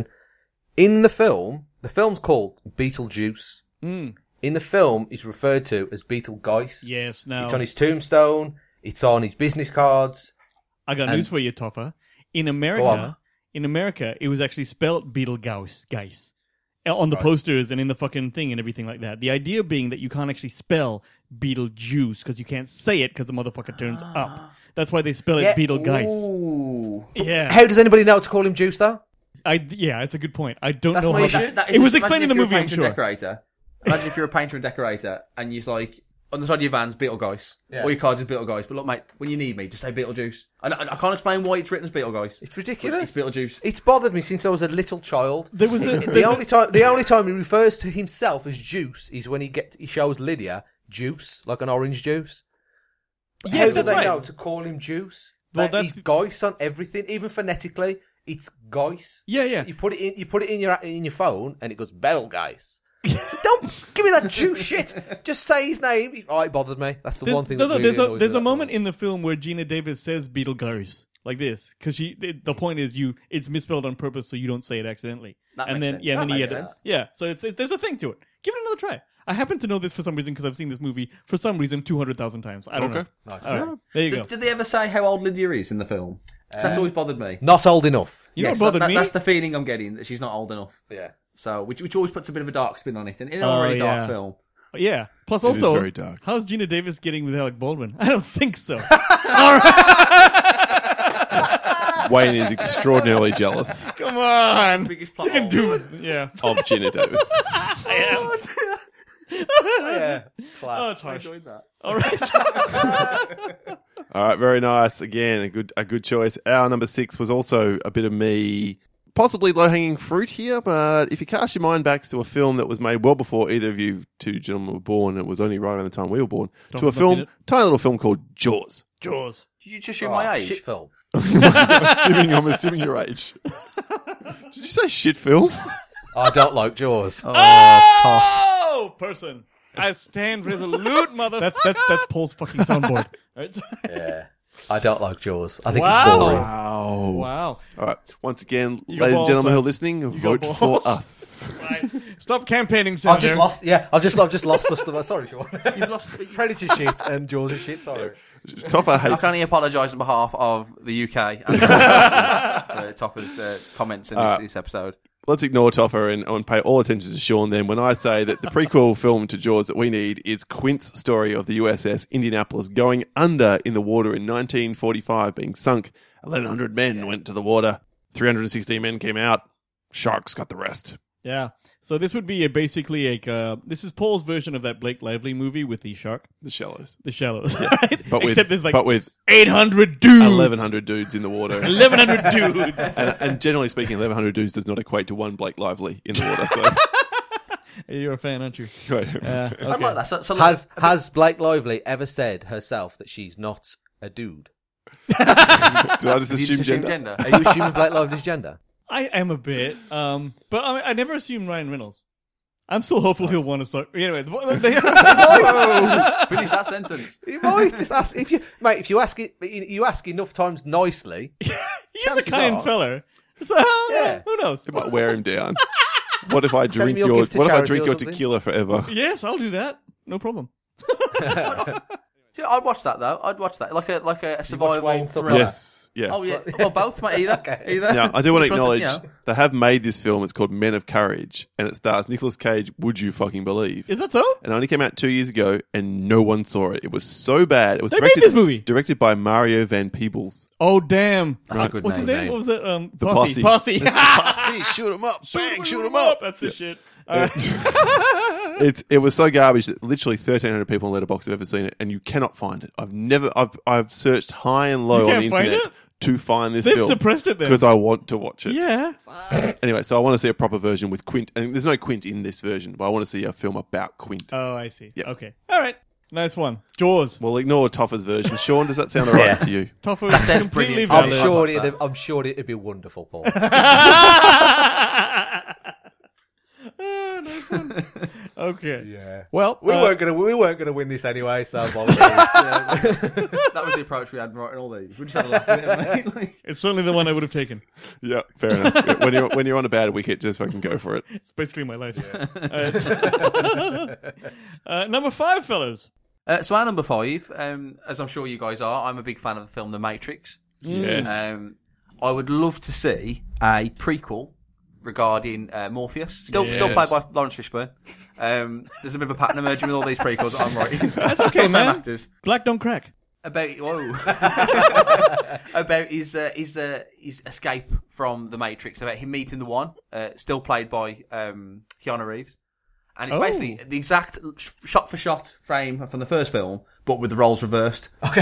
In the film, the film's called Beetlejuice. Mm. In the film, it's referred to as Beetlegeist. Yes, now It's on his tombstone. It's on his business cards. I got and- news for you, Toffa. In Go on. America, in America, it was actually spelled Beetlegeuse, guys, on the Right. posters and in the fucking thing and everything like that. The idea being that you can't actually spell Beetlejuice because you can't say it because the motherfucker turns up. That's why they spell it Yeah. Beetlegeist. Ooh. Yeah, How does anybody know to call him Juice, though? I yeah, it's a good point. I don't That's know my how issue. that, That is- it was imagine explained in if the you're a movie. I'm painter sure. and decorator. Imagine if you're a painter and decorator and you're like, on the side of your van's Beetlegeist. Yeah. All your cards is Beetlegeist. But look, mate, when you need me, just say Beetlejuice. I, I, I can't explain why it's written as Beetlegeist. It's but ridiculous. It's Beetlejuice. It's bothered me since I was a little child. There was a The only time, the only time he refers to himself as Juice is when he get he shows Lydia juice, like an orange juice. But Yes, how that's do they right. know to call him Juice? Well, Like, that's- he's Geist on everything, even phonetically. It's Geist. Yeah, yeah. You put it in, you put it in your in your phone, and it goes Bell Geist. Don't give me that Juice shit. Just say his name. Oh, it bothered me. That's the There's, one thing. no, that no, really there's a annoys there's me a about moment the in the film where Gina Davis says Beetlegeuse like this because she the, the point is you it's misspelled on purpose so you don't say it accidentally. That and makes then sense. yeah, and That then he makes edits. sense. Yeah, so it's it, there's a thing to it. Give it another try. I happen to know this for some reason because I've seen this movie for some reason two hundred thousand times. I don't Okay. know. Nice. All right, there you go. Did, did they ever say how old Lydia is in the film? 'Cause that's always bothered me. Not old enough. You know Yes, what bothered that, me? That's the feeling I'm getting, that she's not old enough. Yeah. So, which which always puts a bit of a dark spin on it. And in an Oh, already yeah. dark film. Yeah. Plus, It is also, very dark. how's Gina Davis getting with Alec Baldwin? I don't think so. Wayne is extraordinarily jealous Come on, Biggest plot you can hole. do it. Yeah. of Gina Davis. Yeah. Oh, it's I harsh. enjoyed that. All right. All right, very nice. Again, a good a good choice. Our number six was also a bit of me, possibly low hanging fruit here. But if you cast your mind back to a film that was made well before either of you two gentlemen were born, it was only right around the time we were born, Don't to a have not seen film, it. tiny little film called Jaws. Jaws. Did you just shoot Oh, my age? Shit film. I'm assuming I'm assuming your age. Did you say shit film? I don't like Jaws. Oh, Oh, person. I stand resolute, mother. That's that's that's Paul's fucking soundboard. Right? Yeah. I don't like Jaws. I think Wow. it's boring. Wow. Wow. All right. Once again, You got ladies and balls, gentlemen who are son. listening, got vote balls. for us. Right. Stop campaigning, Sam. I've just lost. Yeah, I've just I've just lost the stuff. Sorry, Sean. You've lost. Predator shit and Jaws is shit. Sorry. Toffa I hates. can only apologise on behalf of the U K and for Toffer's uh, comments in this, Uh, this episode. Let's ignore Toffa and, and pay all attention to Sean then when I say that the prequel film to Jaws that we need is Quint's story of the U S S Indianapolis going under in the water in nineteen forty-five, being sunk. eleven hundred men went to the water. three hundred sixteen men came out. Sharks got the rest. Yeah. So this would be a basically a uh, this is Paul's version of that Blake Lively movie with the shark, The shallows. The Shallows. Right? But with, Except there's like but with eight hundred dudes. eleven hundred dudes in the water. eleven hundred dudes. and, and generally speaking, eleven hundred dudes does not equate to one Blake Lively in the water. So, You're a fan, aren't you? right. Yeah. I Okay. like that. So, so Has has Blake Lively ever said herself that she's not a dude? Did I just Did you assume assume gender? gender? Are you assuming Blake Lively's gender? I am a bit, um, but I, I never assumed Ryan Reynolds. I'm still hopeful he'll want to suck. Anyway, the, they, Finish that sentence. You might just ask if you, mate. If you ask it, you ask enough times nicely. he's a Chances kind are. fella. So Yeah. who knows? It might wear him down. What if I Send drink me your your gift to What if I charity drink or your something. tequila forever? Yes, I'll do that. No problem. Yeah, I'd watch that though. I'd watch that like a like a, a survival Wayne Sutton? thriller. Yes. Yeah. Oh yeah. Well, both, mate. Either. Okay. Either. Now, I do want to Which one's, acknowledge you know- they have made this film. It's called Men of Courage, and it stars Nicolas Cage. Would you fucking believe? Is that so? And it only came out two years ago, and no one saw it. It was so bad. It was They made directed, this movie. directed by Mario Van Peebles. Oh damn! That's a good What's name. his name? What was that? Um, The Posse. Posse. Posse. Posse, shoot him up! Bang, shoot him up! That's the shit. Uh, It's it was so garbage that literally thirteen hundred people on Letterboxd have ever seen it, and you cannot find it. I've never. I've I've searched high and low You on the can't find internet it? to find this They've film suppressed it then. because I want to watch it. yeah. Anyway, so I want to see a proper version with Quint. And there's no Quint in this version, but I want to see a film about Quint. Oh, I see. Yep. Okay. All right. Nice one. Jaws. Well, ignore Toffer's version. Sean, does that sound alright Yeah. to you? Topper That is sounds completely brilliant. I'm valid. sure watch it'd, that. I'm sure it'd be wonderful, Paul. Ah, nice one. Okay. Yeah. Well, We uh, weren't gonna we weren't gonna win this anyway, so bother. That was the approach we had writing all these. We just had a laugh at it, mate. Like, it's certainly the one I would have taken. Yeah, fair enough. Yeah, when you're when you're on a bad wicket, just fucking go for it. It's basically my life. Uh, uh, number five, fellas. Uh, so our number five, um, as I'm sure you guys are, I'm a big fan of the film The Matrix. Yes. Um, I would love to see a prequel regarding uh, Morpheus, still Yes. still played by Lawrence Fishburne. Um, there's a bit of a pattern emerging with all these prequels that I'm writing. That's okay, same man. actors. Black don't crack. About whoa, about his uh, his uh, his escape from the Matrix. About him meeting the One, uh, still played by um, Keanu Reeves, and it's Oh. basically the exact shot for shot frame from the first film, but with the roles reversed. Okay,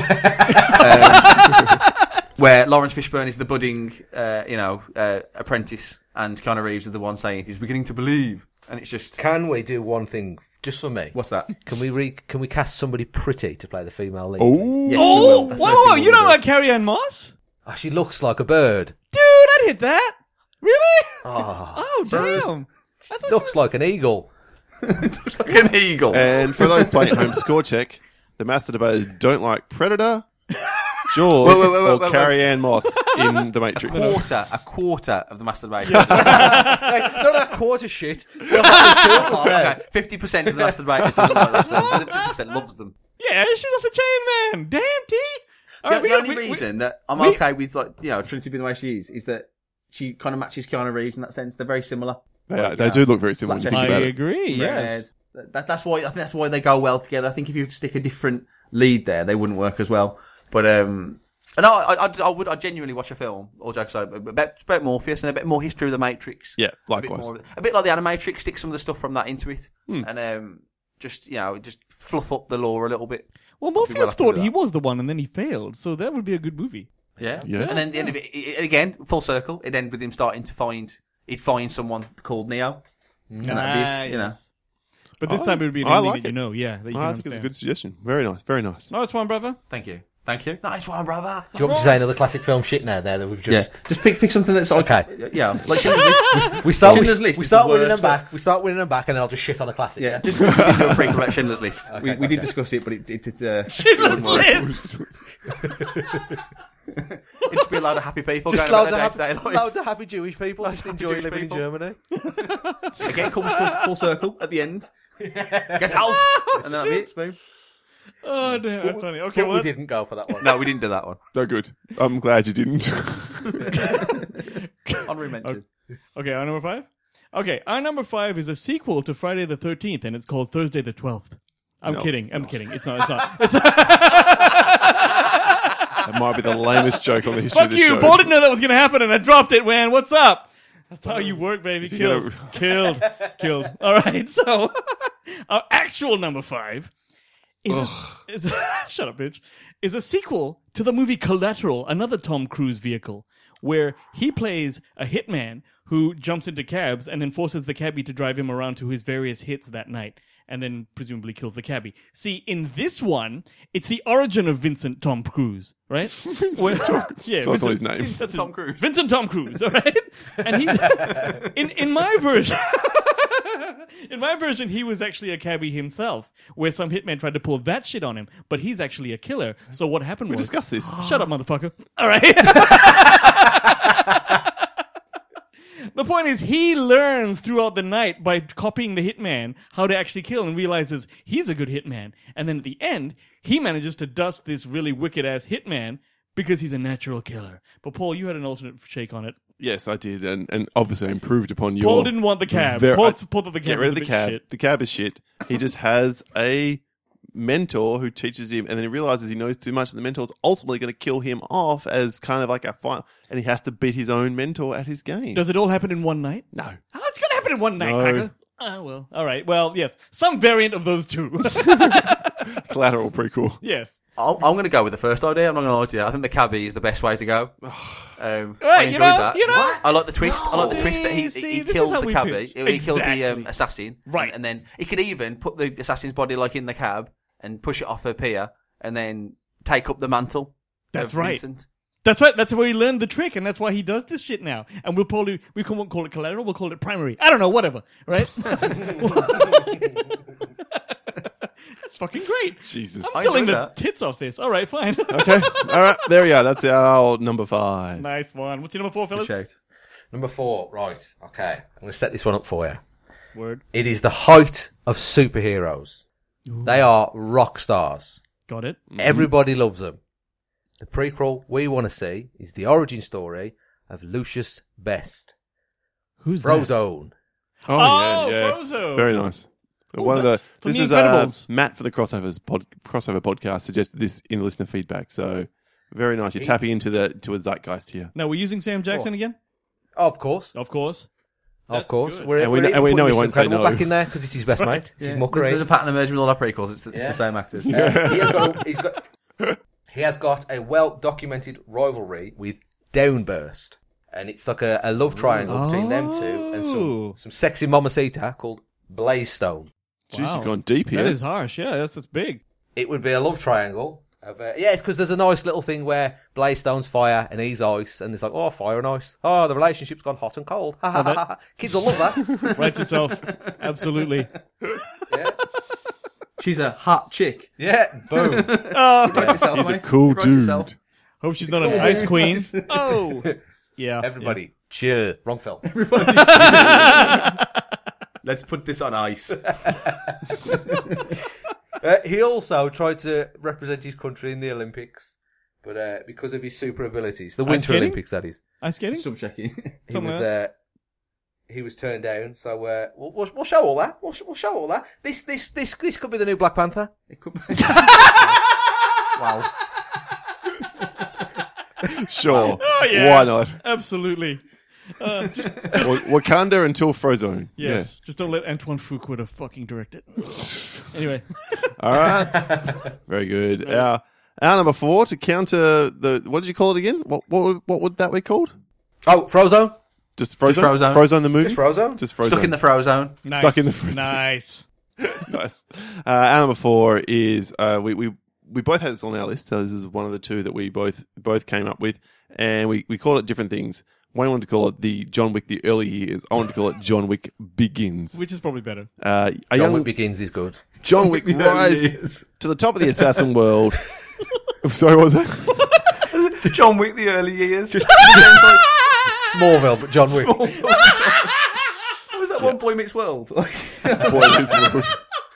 um, where Lawrence Fishburne is the budding, uh, you know, uh, apprentice, and Keanu Reeves is the one saying he's beginning to believe, and it's just Can we do one thing just for me? what's that? Can we re- can we cast somebody pretty to play the female lead? Oh, Yes, we Oh, will. whoa, That's whoa, the first whoa! thing You we'll don't do. like Carrie Ann Moss? Oh, she looks like a bird. Dude, I'd hit that. Really? Oh, Oh, damn. I thought looks like an eagle. Looks like an eagle. And for those playing at home, score check. The master debaters don't like Predator, Jaws, Wait, wait, wait, or wait, wait. Carrie Ann Moss in The a Matrix. quarter, a quarter of the masturbation. Hey, not that quarter shit. Okay, fifty percent of the masturbators doesn't like those films. Fifty percent loves them. Yeah, she's off the chain, man. Damn, T. All The, right, we the got- only we- we- reason that I'm we- okay with, like, you know, Trinity being the way she is, is that she kind of matches Keanu Reeves in that sense. They're very similar. They, are- Like, they you do know, look very similar when you Black think I about it. agree. Yes. red. That, that's why I think that's why they go well together. I think if you were to stick a different lead there, they wouldn't work as well. But um, and I, I, I'd- I would, I genuinely watch a film, all jokes aside, about, about Morpheus and a bit more history of the Matrix. Yeah, A bit, likewise. more, a bit like the Animatrix, stick some of the stuff from that into it, Hmm. and um, just you know, just fluff up the lore a little bit. Well, well Morpheus happy thought with he that. was the one, and then he failed. So that would be a good movie. Yeah. Yes. And then the end of it, it, again, full circle. It ended with him starting to find, he'd find someone called Neo. And that'd be it, you know. But this Oh, time it would be an I ending like that you it. know. Yeah, that you Oh, can I think it's a understand. good suggestion. Very nice. Very nice. Nice one, brother. Thank you. Thank you. Nice one, brother. Do you want me to say another classic film shit now there that we've just... Yeah. Just pick pick something that's like, Okay. yeah, like Schindler's List. We start, Schindler's we, List we is start the winning worst them back. We start winning them back, and then I'll just shit on a classic. Yeah, just we did do a prequel about Schindler's List. we we did okay. discuss it, but it it, it uh, Schindler's List. it'd just be a load of happy people Just going loads about of, their happy, day-to-day lives. loads of happy Jewish people Loads just of happy enjoy Jewish living people. in Germany. Again, comes full, full circle at the end. Get out, and then that'd be it. Boom. Oh, damn, that's funny. Okay, But well, we that- didn't go for that one. No, we didn't do that one. No good. I'm glad you didn't. Honorary mention. okay, our number five? Okay, our number five is a sequel to Friday the thirteenth, and it's called Thursday the twelfth. I'm No, kidding. it's I'm not. kidding. It's not. It's not. It's not. That might be the lamest joke on the history Fuck of this you. show. Paul didn't know that was going to happen, and I dropped it, man. What's up? That's how you work, baby. you Killed. gotta- Killed. Killed. All right, so our actual number five is, a, is a, shut up, bitch, is a sequel to the movie Collateral, another Tom Cruise vehicle, where he plays a hitman who jumps into cabs and then forces the cabbie to drive him around to his various hits that night, and then presumably kills the cabbie. See, in this one, it's the origin of Vincent Tom Cruise, right? Where- yeah, That's not Vincent- his name. Vincent Tom Cruise. Vincent Tom Cruise, all right? And he, in in my version, in my version, he was actually a cabbie himself, where some hitman tried to pull that shit on him, but he's actually a killer. So what happened We was, discussed this. shut up, motherfucker. All right. The point is, he learns throughout the night by copying the hitman how to actually kill and realizes he's a good hitman. And then at the end, he manages to dust this really wicked-ass hitman because he's a natural killer. But Paul, you had an alternate shake on it. Yes, I did, and, and obviously improved upon your... Paul didn't want the cab. Very- Paul, I- Paul thought the cab Get rid was of a the bit cab. shit. The cab is shit. He just has a mentor who teaches him, and then he realizes he knows too much, and the mentor's ultimately going to kill him off as kind of like a final... And he has to beat his own mentor at his game. Does it all happen in one night? No. Oh, it's going to happen in one night, No. Cracker. Oh, well. All right. Well, yes. Some variant of those two. Collateral prequel. Yes. I'm, I'm going to go with the first idea. I'm not going to lie to you. I think the cabbie is the best way to go. Um, Right, I you enjoyed know- that. you know- I like the twist. I like the See, twist that he, see, he this is kills how the we cabbie. pitch. He kills the Exactly. um, assassin. Right. And, and then he could even put the assassin's body like in the cab and push it off a pier and then take up the mantle. That's of right. Vincent. That's right. That's where he learned the trick, and that's why he does this shit now. And we'll probably we won't call it collateral. We'll call it primary. I don't know. Whatever. Right? That's fucking great. Jesus. I'm I selling enjoyed the that. tits off this. All right, fine. Okay. All right. There we are. That's our number five. Nice one. What's your number four, fellas? Shout. Number four, right. Okay. I'm going to set this one up for you. Word. It is the height of superheroes. They are rock stars. Got it. Everybody loves them. The prequel we want to see is the origin story of Lucius Best. Who's Frozone. Oh, Oh, yeah, yes. Frozo. Very nice. Ooh, One of the that's from this The is uh, Incredibles. Matt for the crossovers pod, crossover podcast suggested this in listener feedback. So very nice. You're He- tapping into the to a zeitgeist here. Now we're using Sam Jackson Oh. again. Of course. Of course. Of That's course. good. We're, And we we're know- even and we putting know he Mister won't say Incredible no. back in there because it's his best mate. It's his There's, mucker. there's a pattern emerging with all our prequels. It's the, it's Yeah. the same actors. Uh, he, has got, he's got, he has got a well-documented rivalry with Downburst. And it's like a, a love triangle between them two and Oh. some, some sexy mamacita called Blazestone. Jeez, Wow. you've gone deep here. That is harsh. Yeah, that's that's big. It would be a love triangle. Of, uh, yeah, because there's a nice little thing where Blazestone's fire and he's ice, and it's like, oh, fire and ice. Oh, the relationship's gone hot and cold. Ha ha ha ha. Kids will love that. Writes itself. Absolutely. Yeah. She's a hot chick. Yeah, boom. Oh, Yourself, He's a mate. cool Write yourself. dude. hope she's not an ice queen. Oh, yeah. Everybody, chill. Wrong film. Let's put this on ice. Uh, he also tried to represent his country in the Olympics, but uh, because of his super abilities, the Winter skating? Olympics, that is, Ice skating. Sub checking. he Something was like uh, he was turned down. So uh, we'll, we'll we'll show all that. We'll, sh- we'll show all that. This this this this could be the new Black Panther. It could be. Wow. Sure. Oh yeah. Why not? Absolutely. Uh, just, Wa- Wakanda until Frozone. yes. Just don't let Antoine Fuqua fucking direct it. Anyway. Yeah. All right. Very good. Our, our number four to counter the. What did you call it again? What what would- what would that be called? Oh, Frozone. Just Frozone. Frozone. Frozone the movie. It's Frozone. Just Frozone. Stuck in the throw zone. Nice. Stuck in the first- Nice. Nice. Uh, our number four is uh, we we we both had this on our list. So this is one of the two that we both both came up with, and we we called it different things. Wayne wanted to call it the John Wick the early years. I wanted to call it John Wick Begins. Which is probably better. Uh, a John young Wick Begins is good. John Wick rise to the top of the assassin world. Sorry, what was that? John Wick, the early years. Just Smallville, but John Wick. what was that one Boy Meets World? Boy, this world.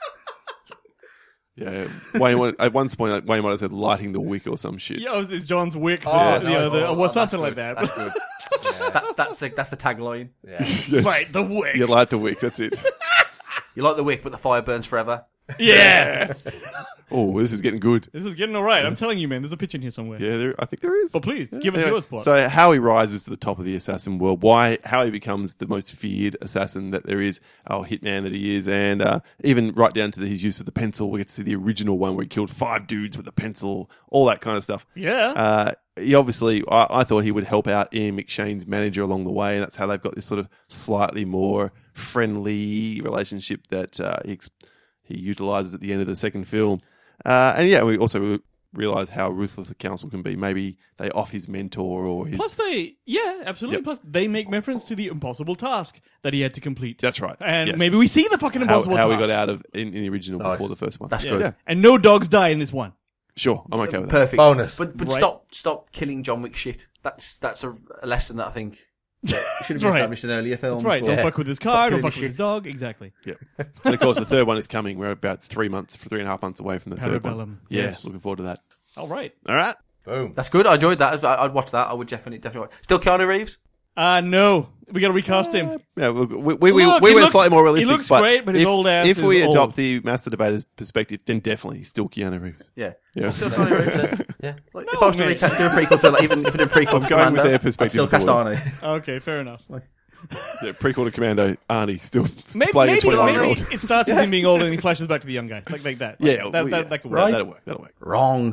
Yeah, Wayne. wanted- At one point, like, Wayne might have said "lighting the wick" or some shit. Yeah, it's John's Wick. Oh, the, no, the other, oh, or oh, something that's like good. that. That's good. That's that's the, that's the tagline. Yeah. Yes. Right, the Wick. You light the wick. That's it. You like the wick, but the fire burns forever. Yeah. Oh, this is getting good. This is getting all right. I'm telling you, man. There's a pitch in here somewhere. Yeah, there, I think there is. But please, give us Anyway, yours, Plot. So, how he rises to the top of the assassin world, why, how he becomes the most feared assassin that there is, our hitman that he is, and uh, even right down to the, his use of the pencil. We get to see the original one where he killed five dudes with a pencil, all that kind of stuff. yeah. Uh, he obviously, I, I thought he would help out Ian McShane's manager along the way, and that's how they've got this sort of slightly more friendly relationship that uh, he, ex- he utilizes at the end of the second film. Uh, and yeah, we also re- realize how ruthless the council can be. Maybe they off his mentor or his. Plus, they, yeah, absolutely. Yep. Plus, they make reference to the impossible task that he had to complete. That's right. And Yes. maybe we see the fucking how, impossible how we task. got out of in, in the original Nice. before the first one. That's Yeah. good. Yeah, And no dogs die in this one. sure, I'm okay with that. Perfect. Bonus. But but Right. stop stop killing John Wick shit. That's that's a, a lesson that I think It should have That's been right. established in earlier films. That's right. but- Don't Yeah. fuck with his Stop car. doing Don't fuck this with his shit. dog. Exactly. Yeah. And of course, the third one is coming. We're about three months, three and a half months away from the third Parabellum. one. Yeah, Yes. looking forward to that. All right. All right. Boom. That's good. I enjoyed that. I- I'd watch that. I would definitely, definitely watch. Still Keanu Reeves? Uh, no. We got to recast him. Yeah, we we, we, we, Look, we he went looks- slightly more realistic. he looks but great, but his if, old ass If is we old. adopt the Master Debater's perspective, then definitely still Keanu Reeves. Yeah. Yeah. Still Keanu Reeves. then. Yeah. Like, No, if I was to mate. recast, do a prequel to, like, even if I did a prequel I'm to going with Commando, their I'd perspective still cast forward. Arnie. Okay, fair enough. Yeah, prequel to Commando, Arnie still Maybe, playing a maybe, twenty-one year maybe old. it starts with him being old and he flashes back to the young guy. Like, like that. Yeah, Like, that, well, that, yeah. that could Right, work. that'll work. That'll work. Wrong.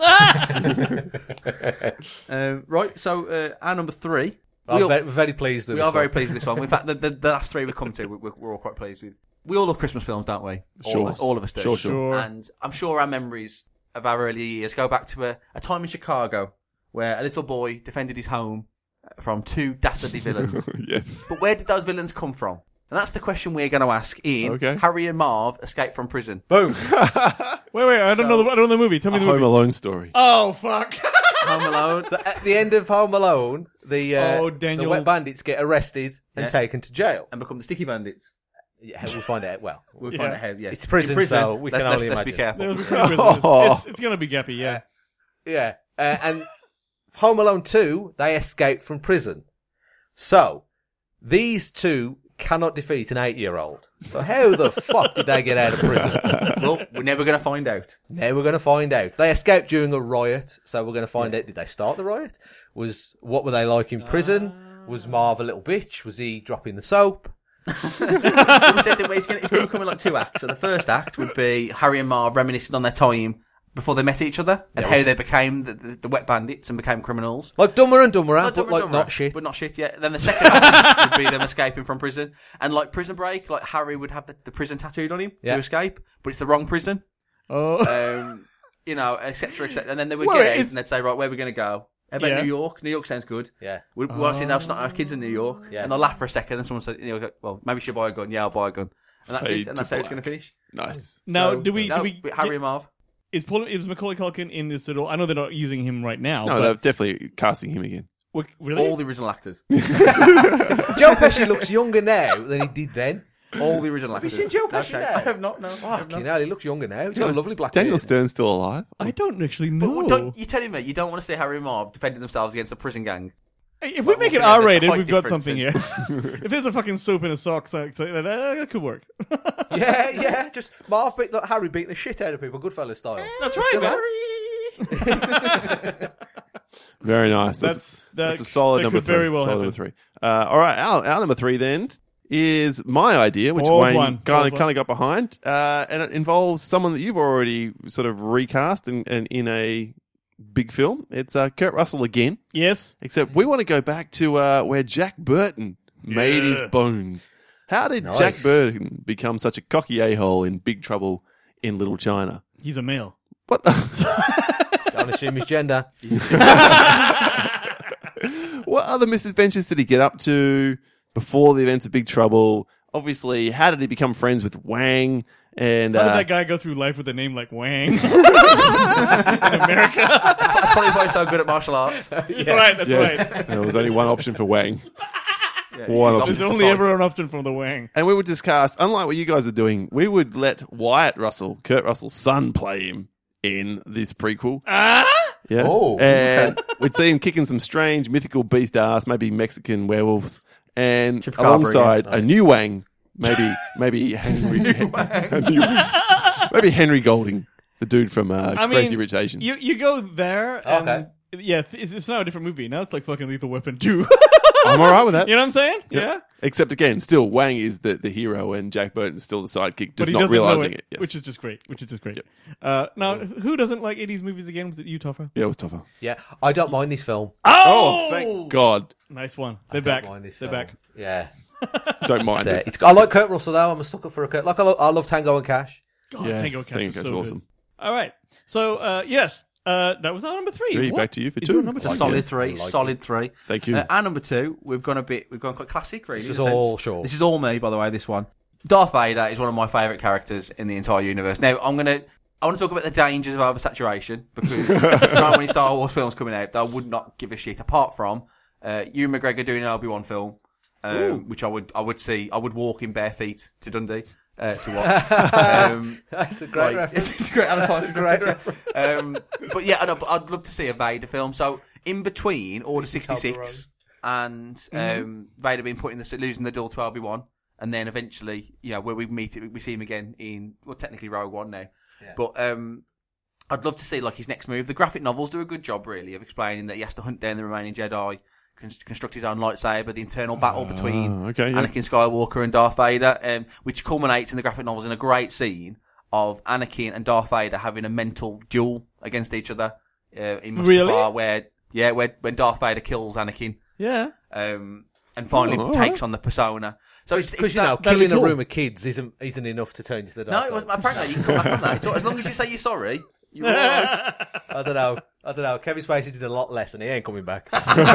um, right, so uh, our number three. I'm We all, very, very pleased with we this are very one. pleased with this one. In fact, the, the, the last three we come to, we're, we're all quite pleased with. We all love Christmas films, don't we? All Sure. of us, all of us do. Sure, sure. Sure. And I'm sure our memories of our early years go back to a, a time in Chicago where a little boy defended his home from two dastardly villains. Yes. But where did those villains come from? And that's the question we're going to ask in Okay. Harry and Marv Escape from Prison. Boom. Wait, wait. I don't know. The, I don't know the movie. Tell me A the Home movie. Alone story. Oh fuck. Home Alone. So at the end of Home Alone, the uh, Oh, Daniel. the wet bandits get arrested and Yeah. taken to jail. And become the Sticky Bandits. Yeah, we'll find out. Well, We'll Yeah. find out how, yeah. It's prison, In so we let's, can let's, only let's be imagine. That careful. was pretty prison. Oh. It's, it's gonna be Gappy. Yeah. yeah, uh, and Home Alone two, they escape from prison. So these two cannot defeat an eight-year-old. So how the fuck did they get out of prison? Well, we're never going to find out. Now we're going to find out. They escaped during a riot, so we're going to find out. Did they start the riot? Was what were they like in prison? Was Marv a little bitch? Was he dropping the soap? We said that it's going to come in like two acts. So the first act would be Harry and Marv reminiscing on their time before they met each other and Yeah, how was- they became the, the, the wet bandits and became criminals. Like Dumber and Dumberer, Not but Dumber like and Dumberer, not shit. But not shit, yeah. Then the second act would be them escaping from prison. And like Prison Break, like Harry would have the, the prison tattooed on him Yeah. to escape, but it's the wrong prison. Oh. Um, you know, et cetera, et cetera. And then they would Well, get out it's- and they'd say, right, where are we going to go? How about Yeah. New York? New York sounds good. Yeah. We, we want to see now not our kids in New York. Yeah. And they'll laugh for a second, and someone said, you know, go, well, maybe you should buy a gun. Yeah, I'll buy a gun. And that's Fade it. And to that's how it's black. going to finish. Nice. Now, So, do we? no, do we? with Harry and Marv. Is Paul? Is Macaulay Culkin in this at all? I know they're not using him right now. No, but they're definitely casting him again. Wait, really? All the original actors. Joe Pesci looks younger now than he did then. All the original Have you actors. seen Joe No Pesci change. now? I have not, no. I have not. Fucking hell, he looks younger now. He's got a lovely black Daniel beard. Stern's still alive. I don't actually But know. don't, you're telling me you don't want to see Harry and Marv defending themselves against a prison gang? Hey, if we Well, make we'll it figure out the R-rated, height we've got difference something here. If there's a fucking soap in a sock, so, so, that, that could work. Yeah, yeah. Just Marv beat like, Harry beating the shit out of people, Goodfellas style. That's Still right, on. man. Very nice. That's That's, that, that's a solid that number could three. very well solid happen. number three. Uh, all right, our, our number three then is my idea, which Paul's Wayne one. kind Paul's of one. kind of got behind, uh, and it involves someone that you've already sort of recast and in, in, in a big film. It's uh, Kurt Russell again, Yes. except we want to go back to uh, where Jack Burton made his Yeah. bones. How did Nice. Jack Burton become such a cocky a-hole in Big Trouble in Little China? He's a male. What? Don't assume his gender. What other misadventures did he get up to before the events of Big Trouble? Obviously, how did he become friends with Wang? And How did uh, that guy go through life with a name like Wang? In America. Probably why he's so good at martial arts. That's right, that's yes, right. there was only one option for Wang. Yeah, One he's option. There's to only fight. ever an option from the Wang. And we would just cast, unlike what you guys are doing, we would let Wyatt Russell, Kurt Russell's son, play him in this prequel. Ah! Yeah. Oh, and we'd see him kicking some strange mythical beast ass, maybe Mexican werewolves, and Chupacabra, alongside yeah. a new Wang, maybe maybe Henry, a new Wang. maybe Henry Golding, the dude from uh, I Crazy mean, Rich Asians. You you go there, and Okay. yeah, it's, it's now a different movie. Now it's like fucking Lethal Weapon two. I'm all right with that. You know what I'm saying? Yep. Yeah. Except again, still Wang is the, the hero, and Jack Burton's still the sidekick, But just he not doesn't realizing know it. Yes. which is just great. Which is just great. Uh, now, who doesn't like eighties movies again? Was it you, Toffa? yeah, it was tougher. yeah. I don't mind this film. Oh, thank God! Nice one. They're I don't back. mind this They're film. back. Yeah. Don't mind It's, uh, it. it's, I like Kurt Russell though. I'm a sucker for a Kurt. Like I, lo- I love Tango and Cash. God, Yes, Tango and Cash Tango was Cash so is good. awesome. All right. So, uh, yes, uh, that was our number three. Three, What back to you for is two. your number It's a Like solid it. three. like solid three. Thank you. Uh, our number two, we've gone a bit, we've gone quite classic, really. This in was a sense. all short. This is all me, by the way, this one. Darth Vader is one of my favourite characters in the entire universe. Now, I'm going to, I want to talk about the dangers of oversaturation, because at the time when Star Wars films coming out, I would not give a shit, apart from Uh, Ewan McGregor doing an Obi-Wan film, um, which I would I would see. I would walk in bare feet to Dundee uh, to watch. um, That's a great like, reference. It's a great, That's a great reference. um, but yeah, I'd, I'd love to see a Vader film. So in between Order sixty-six and um, Mm-hmm. Vader being put in the losing the duel to Obi-Wan, and then eventually, you know, where we meet we see him again in well, technically Rogue One now. Yeah. But um, I'd love to see like his next move. The graphic novels do a good job, really, of explaining that he has to hunt down the remaining Jedi, con- construct his own lightsaber, the internal battle between Oh, okay, yeah. Anakin Skywalker and Darth Vader, um, which culminates in the graphic novels in a great scene of Anakin and Darth Vader having a mental duel against each other uh, in Mustafar, Really? where yeah, where when Darth Vader kills Anakin, Yeah. um, and finally Oh, all takes right. on the persona. So it's, Because it's you know, that, that'd be killing cool. a room of kids isn't isn't enough to turn you to the no, dark it was, side. apparently you can come back on that. It's all- as long as you say you're sorry, you're all right. I don't know. I don't know. Kevin Spacey did a lot less, and he ain't coming back.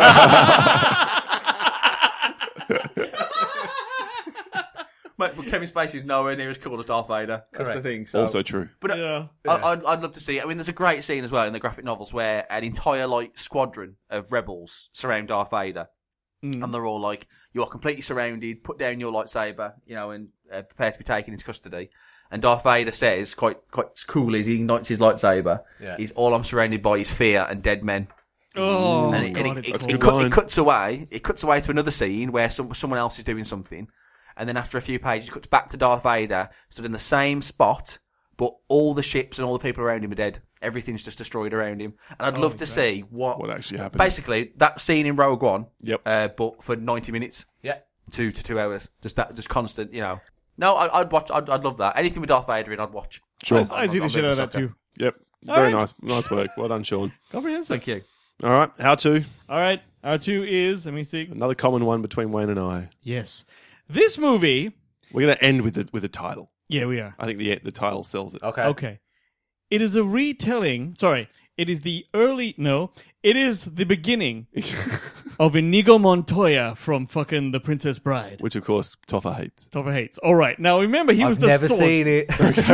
Mate, but Kevin Spacey's nowhere near as cool as Darth Vader. That's Correct. the thing. So. Also true. But uh, Yeah. I, I'd, I'd love to see it. I mean, there's a great scene as well in the graphic novels where an entire like squadron of rebels surround Darth Vader, Mm. and they're all like, "You are completely surrounded. Put down your lightsaber, you know, and uh, prepare to be taken into custody." And Darth Vader says, quite quite cool, as he ignites his lightsaber, Yeah. "Is all I'm surrounded by is fear and dead men." Oh, and it, God, and it's it, it, cool. it, cut, line. it cuts away. It cuts away to another scene where some, someone else is doing something, and then after a few pages, it cuts back to Darth Vader, stood in the same spot, but all the ships and all the people around him are dead. Everything's just destroyed around him, and I'd love to see what, What actually happened? Basically, that scene in Rogue One, Yep. uh, but for ninety minutes, Yeah. two to two hours, just that, just constant, you know. No, I, I'd watch. I'd, I'd love that. Anything with Darth Vader in, I'd watch. Sure. I see the shit out of that too. Yep. All Very right. nice. Nice work. Well done, Sean. Comprehensive. Thank you. All right. How to? All right. Our two is, let me see. Another common one between Wayne and I. Yes. This movie. We're going to end with the, with a title. Yeah, we are. I think the the title sells it. Okay. Okay. It is a retelling. Sorry. It is the early. No. It is the beginning of Inigo Montoya from fucking The Princess Bride. Which, of course, Toffa hates. Topher hates. All right. Now remember, he was I've the never sword. seen it.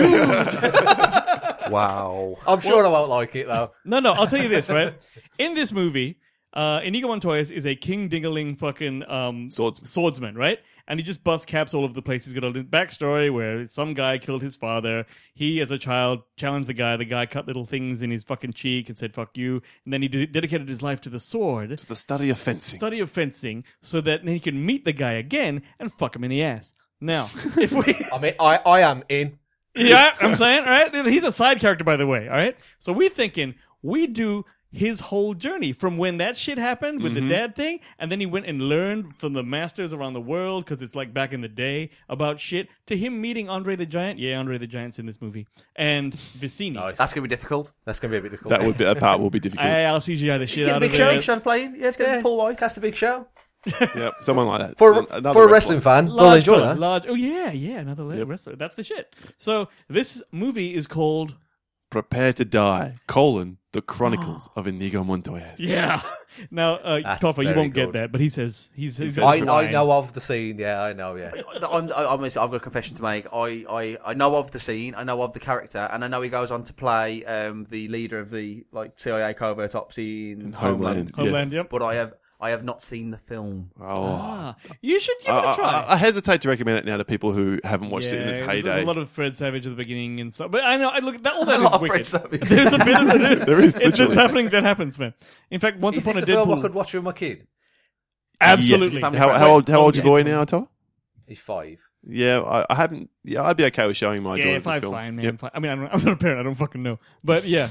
Wow. I'm sure I won't like it though. No, no. I'll tell you this, right? In this movie, uh, Inigo Montoya is a king dingaling fucking um, Swordsman. swordsman, right? And he just busts caps all over the place. He's got a little backstory where some guy killed his father. He, as a child, challenged the guy. The guy cut little things in his fucking cheek and said, fuck you. And then he de- dedicated his life to the sword, The study of fencing. study of fencing, so that then he can meet the guy again and fuck him in the ass. Now, if we... I mean, I, I am in. Yeah, I'm saying, all right? He's a side character, by the way, all right? So we're thinking we do his whole journey from when that shit happened with Mm-hmm. the dad thing, and then he went and learned from the masters around the world, because it's like back in the day, about shit, to him meeting Andre the Giant. Yeah, Andre the Giant's in this movie. And Vicini. Nice. That's gonna be difficult. That's going to be a bit difficult. That would be that part will be difficult. I, I'll C G I the shit Get a out big of show. it. Should I play him? Yeah, it's gonna yeah, be Paul White. That's the big show. Yep, someone like that. For, Another for a wrestling fan, they'll Large enjoy fella, that. large. Oh, yeah, yeah, another Yep. wrestler. That's the shit. So this movie is called... Prepare to Die, colon, The Chronicles of Inigo Montoya. Yeah. Now, uh, That's Toffa, you very won't get good. that, but he says he's. he's I, that's I fine. know of the scene. Yeah, I know. Yeah. I'm, I'm, I've got a confession to make. I, I, I know of the scene, I know of the character, and I know he goes on to play um, the leader of the like C I A covert ops in Homeland. Homeland. Homeland, Yes. yep. But I have I have not seen the film. Oh. Ah, you should give I, it a try. I, I hesitate to recommend it now to people who haven't watched it in its there's- heyday. There's a lot of Fred Savage at the beginning and stuff, but I know. I look that all that A is lot of wicked. Fred Savage. There's a bit of it. There is, It's just literally. happening. That happens, man. In fact, once Is upon this a a film I Deadpool, could watch with my kid? absolutely. Yes. How, how old? How old's your boy now, Tom? He's five. Yeah, I, I haven't. Yeah, I'd be okay with showing my Yeah, daughter this five's film. fine, man. Yep. Fi- I mean, I don't, I'm not a parent. I don't fucking know, but yeah.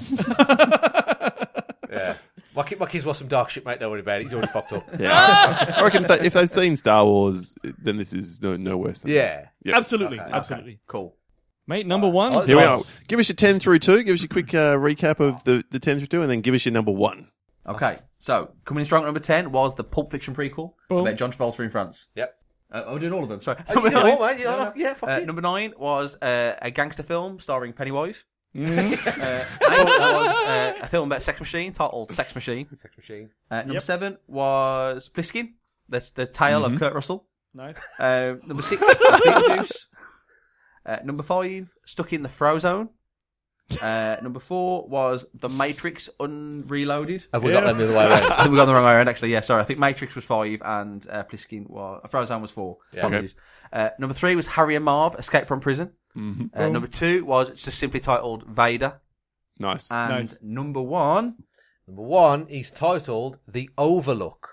Yeah. My, kid, my kids watch some dark shit, mate. Don't worry about it. He's already fucked up. Yeah, I reckon if, they, if they've seen Star Wars, then this is no, no worse. Than Yeah. Yep. Absolutely, Okay. absolutely. Cool. Mate, number one. Oh, Here we Nice. are. Give us your ten through two. Give us your quick uh, recap of the, the ten through two, and then give us your number one. Okay, so coming in strong at number ten was the Pulp Fiction prequel Boom. about John Travolta in France. Yep. Uh, I'm doing all of them. Sorry. Oh, Number yeah, nine- all right, yeah, yeah, fuck uh, it. number nine was uh, a gangster film starring Pennywise. Mhm. Uh, eight was uh, a film about Sex Machine titled Sex Machine. Sex machine. Uh, number Yep. seven was Pliskin. That's the tale of Kurt Russell. Nice. Uh, number six, Beetlejuice. Uh, number five, Stuck in the Frozone. Uh, number four was The Matrix Unreloaded. Have we Yeah. got them the other way around? I think we got the wrong way around, actually. Yeah, sorry. I think Matrix was five and uh, Pliskin was... Frozone was four. Yeah. Apologies. Uh, number three was Harry and Marv, Escape from Prison. Mm-hmm. Uh, number two was just simply titled Vader. Nice. And Nice. number one... Number one is titled The Overlook.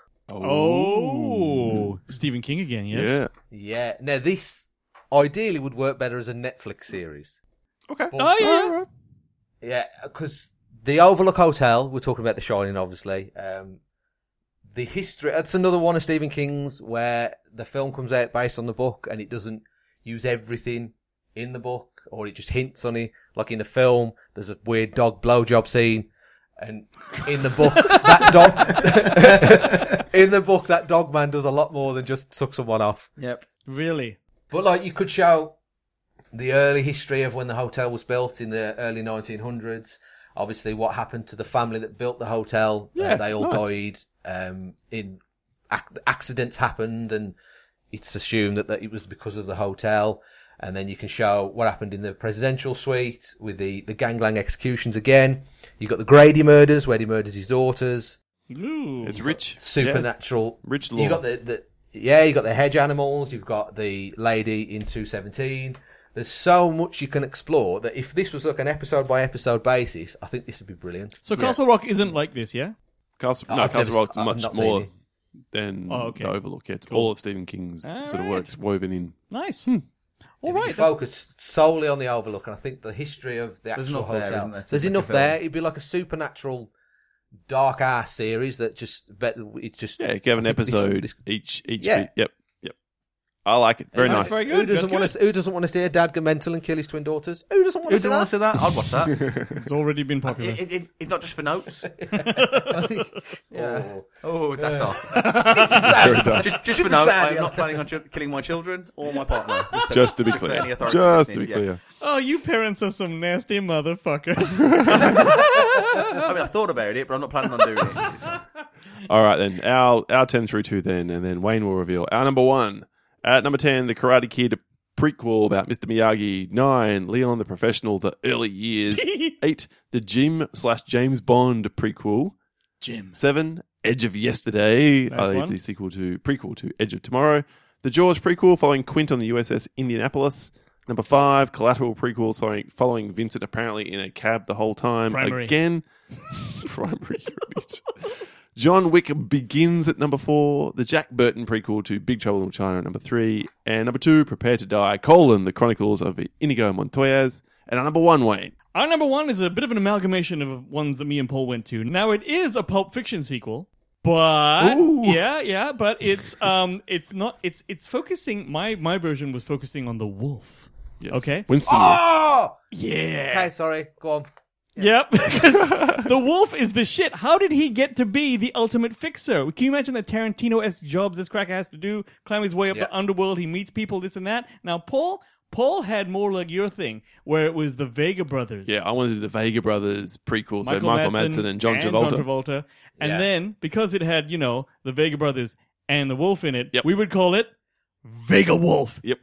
Oh, Stephen King again, yes. Yeah. Yeah. Now, this ideally would work better as a Netflix series. Okay. Oh, yeah. Yeah, because the Overlook Hotel, we're talking about The Shining, obviously. Um, the history, that's another one of Stephen King's where the film comes out based on the book and it doesn't use everything in the book, or it just hints on it. Like in the film, there's a weird dog blowjob scene. And in the book, that dog, in the book, that dog man does a lot more than just suck someone off. Yep. Really? But like, you could show the early history of when the hotel was built in the early nineteen hundreds. Obviously, what happened to the family that built the hotel? Yeah, uh, they all nice. died. Um, in ac- accidents happened, and it's assumed that, that it was because of the hotel. And then you can show what happened in the presidential suite with the, the gangland executions again. You've got the Grady murders, where he murders his daughters. Ooh. It's rich. Supernatural. Yeah. Rich lore. You got the, the yeah, you got the hedge animals. You've got the lady in two seventeen. There's so much you can explore that if this was like an episode by episode basis, I think this would be brilliant. So Castle Rock isn't like this, yeah? Castle, Oh, no, I've Castle never- Rock's I've much not seen more it. than Oh, okay. the Overlook. It's Cool. all of Stephen King's All sort of right. works woven in. Nice. Hmm. All If you right. focus solely on the Overlook, and I think the history of the There's actual enough there, hotel. isn't there, to There's make a enough film? there. It'd be like a supernatural, dark ass series that just bet it just Yeah, give an I think this- episode this- each. Each. Yeah. week. Yep. Yep. I like it. Very Nice. nice. Very Who good. doesn't That's want good. to? Who doesn't want to see a dad go mental and kill his twin daughters? Who doesn't want Who to see didn't want to that? see that? I'd watch that. It's already been popular. If, if, if not just for notes. Yeah. Oh. Oh, that's dark. Very dark. Just, just for Keep it note, sad, I'm yeah. not planning on ch- killing my children or my partner. Just to be For any clear. authority Just to be listening, yeah. clear. Oh, you parents are some nasty motherfuckers. I mean, I've thought about it, but I'm not planning on doing it. All right, then. Our our ten through two, then, and then Wayne will reveal. Our number one. At number ten, The Karate Kid prequel about Mister Miyagi. Nine, Leon the Professional, The Early Years. Eight, the Jim slash James Bond prequel. Jim. Seven, Edge of Yesterday, Nice uh, one. the sequel to prequel to Edge of Tomorrow. The Jaws prequel following Quint on the U S S Indianapolis. Number five, Collateral prequel following, following Vincent apparently in a cab the whole time. Primary. Again. Primary. Right. John Wick Begins at number four. The Jack Burton prequel to Big Trouble in Little China at number three. And number two, Prepare to Die, colon, The Chronicles of Inigo Montoyas. And our number one, Wayne. Our number one is a bit of an amalgamation of ones that me and Paul went to. Now it is a Pulp Fiction sequel, but Ooh. yeah, yeah, but it's um, it's not. It's it's focusing. My my version was focusing on the wolf. Yes. Okay. Winston. Oh! Yeah. Okay, sorry. Go on. Yep, because the wolf is the shit. How did he get to be the ultimate fixer? Can you imagine the Tarantino-esque jobs this cracker has to do? Climb his way up Yeah. the underworld, he meets people, this and that. Now, Paul, Paul had more like your thing, where it was the Vega brothers. Yeah, I wanted to do the Vega Brothers prequel. so Michael Madsen and John Travolta. John Travolta. And Yeah. then, because it had, you know, the Vega brothers and the wolf in it, Yep. we would call it Vega Wolf. Yep.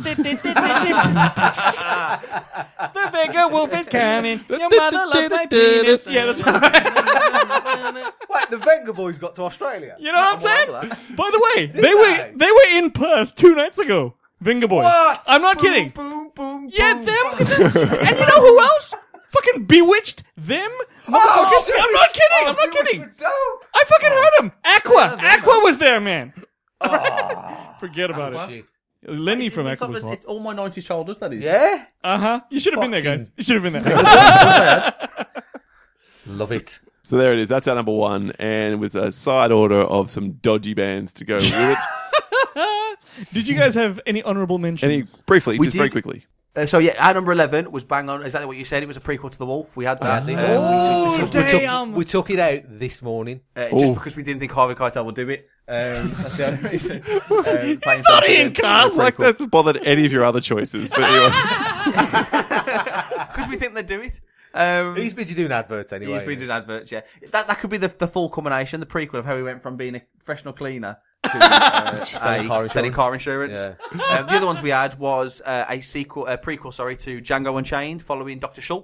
The Vega Wolf is coming. Your mother loves my penis. Yeah, that's right. Wait, the Venga boys got to Australia. You know what I'm saying? Well, By the way, they they? were they were in Perth two nights ago. Venga Boys. What? I'm not boom, kidding. Boom, boom, Yeah, boom. them. And you know who else? Fucking Bewitched. Them. Oh, I'm not kidding. I'm not kidding. Dope. I fucking heard him. Aqua. Aqua was there, man. Forget about it. Shit. Lenny from It's, Aqua was it's, hot. it's all my nineties childhood, that is. Yeah? Uh huh. You should have been there, Fucking- guys. You should have been there. Love it. So there it is. That's our number one. And with a side order of some dodgy bands to go with it. Did you guys have any honorable mentions? Any briefly, We just very did. quickly. Uh, so yeah, our number eleven was bang on exactly what you said. It was a prequel to The Wolf. We had that. Yeah, Um, Oh, we, took, damn. we took it out this morning. uh, Oh. just because we didn't think Harvey Keitel would do it. Um, that's the only reason. Um, He's not in, Carl. It's like that's bothered any of your other choices. But anyway. Because we think they'd do it. Um, He's busy doing adverts anyway. He's been doing adverts, yeah. That that could be the the full culmination, the prequel of how he went from being a professional cleaner to uh, Selling a- car selling insurance. car insurance. Um, the other ones we had was uh, a sequel, a prequel, sorry, to Django Unchained, following Doctor Schultz.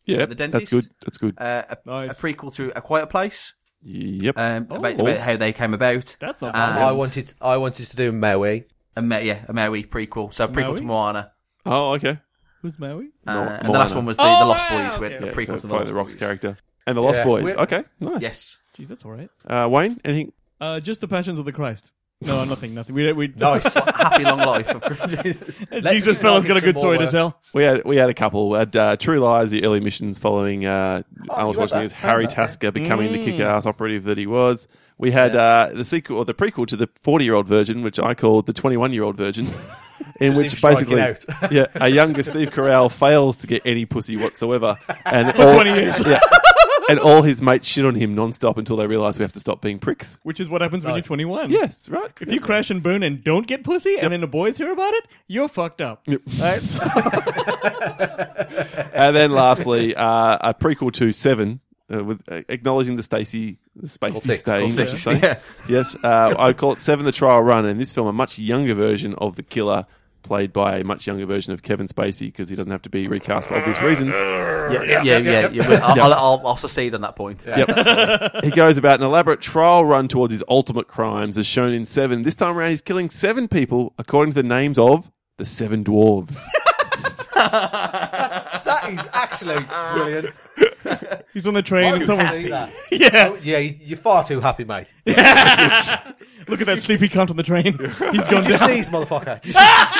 Yeah, The Dentist. that's good. That's good. Uh, a, Nice. a prequel to A Quiet Place. Yep. Um, Oh. about, about how they came about. That's not Um, bad. I wanted, I wanted to do Maui. A Ma- yeah, a Maui prequel. So a prequel Maui? to Moana. Oh, okay. Who's Maui? Uh, Mo- and the last Moana. one was the, Oh, the Lost yeah, Boys. okay. With Yeah, a prequel so to the follow Lost the Rock's Boys. character. And the Lost Yeah. Boys. We're- Okay, nice. Yes. Jeez, that's all right. Uh, Wayne, anything? Uh, just the Passions of the Christ. No, nothing, nothing. We, we, Nice. Happy long life of Jesus. Jesus fella's got a good story to more tell. We had we had a couple. We had uh, True Lies, the early missions following uh, Arnold you had Schwarzenegger's that. Harry I had that, Tasker becoming the Mm. kick-ass operative that he was. We had uh, the sequel or the prequel to the forty-year-old virgin, which I called the twenty-one-year-old virgin, in Just which him striking basically, out. yeah, a younger Steve Carell fails to get any pussy whatsoever, and For all, twenty years. yeah, and all his mates shit on him non-stop until they realise we have to stop being pricks. Which is what happens when you're Nice. twenty-one. Yes, right. If you crash and burn and don't get pussy, and then the boys hear about it, you're fucked up. Yep. Right? So- And then lastly, uh, a prequel to Seven, uh, with uh, acknowledging the Stacey, the Spacey six, stain. called I should six, say. yeah. Yes, uh, I call it Seven: The Trial Run, and this film a much younger version of the killer, played by a much younger version of Kevin Spacey because he doesn't have to be recast for obvious reasons. Yeah, yeah, yeah. yeah, yeah. Well, I'll, I'll, I'll, I'll secede on that point. Yep. He goes about an elaborate trial run towards his ultimate crimes, as shown in Seven. This time around, he's killing seven people according to the names of the Seven Dwarves. That is actually brilliant. He's on the train and someone's... See that? Yeah. Oh, yeah, you're far too happy, mate. Look at that sleepy cunt on the train. He's gone Just down. sneeze, motherfucker. Just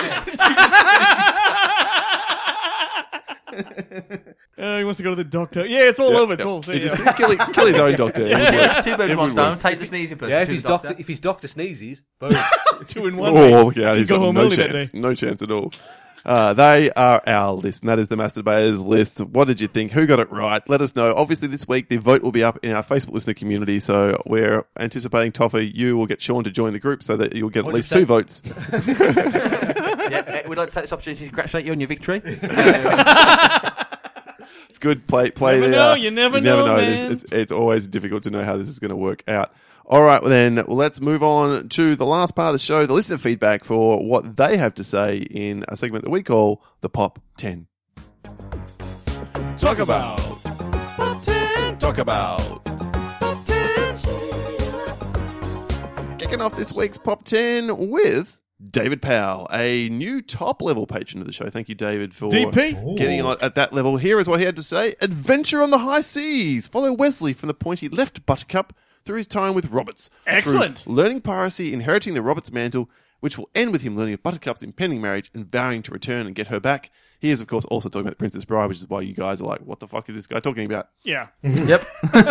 Uh, he wants to go to the doctor. Yeah, it's all over. It's all He yeah. just kill, kill his own doctor. Yeah, two birds, one Everywhere. stone. Take the sneezing person. yeah, if to his the doctor, if his doctor sneezes, boom. two in one. Oh, mate. look out. He's Go got home no early that chance. day. No chance at all. Uh, they are our list, and that is the Masturbators list. What did you think? Who got it right? Let us know. Obviously, this week, the vote will be up in our Facebook listener community, so we're anticipating, Toffa, you will get Sean to join the group so that you'll get at least two one hundred votes. Yeah, uh, we'd like to take this opportunity to congratulate you on your victory. It's good. Play, play Never there. know, you never know, It's, man. it's, it's always difficult to know how this is going to work out. All right, well then, well, let's move on to the last part of the show, the listener feedback for what they have to say in a segment that we call the Pop ten. Talk about Pop ten. Talk about Pop ten. Kicking off this week's Pop ten with David Powell, a new top-level patron of the show. Thank you, David, for D P. getting on at that level. Here is what he had to say. Adventure on the high seas. Follow Wesley from the point he left Buttercup through his time with Roberts. Excellent. Through learning piracy, inheriting the Roberts mantle, which will end with him learning of Buttercup's impending marriage and vowing to return and get her back. He is, of course, also talking about The Princess Bride, which is why you guys are like, what the fuck is this guy talking about? Yeah. Yep.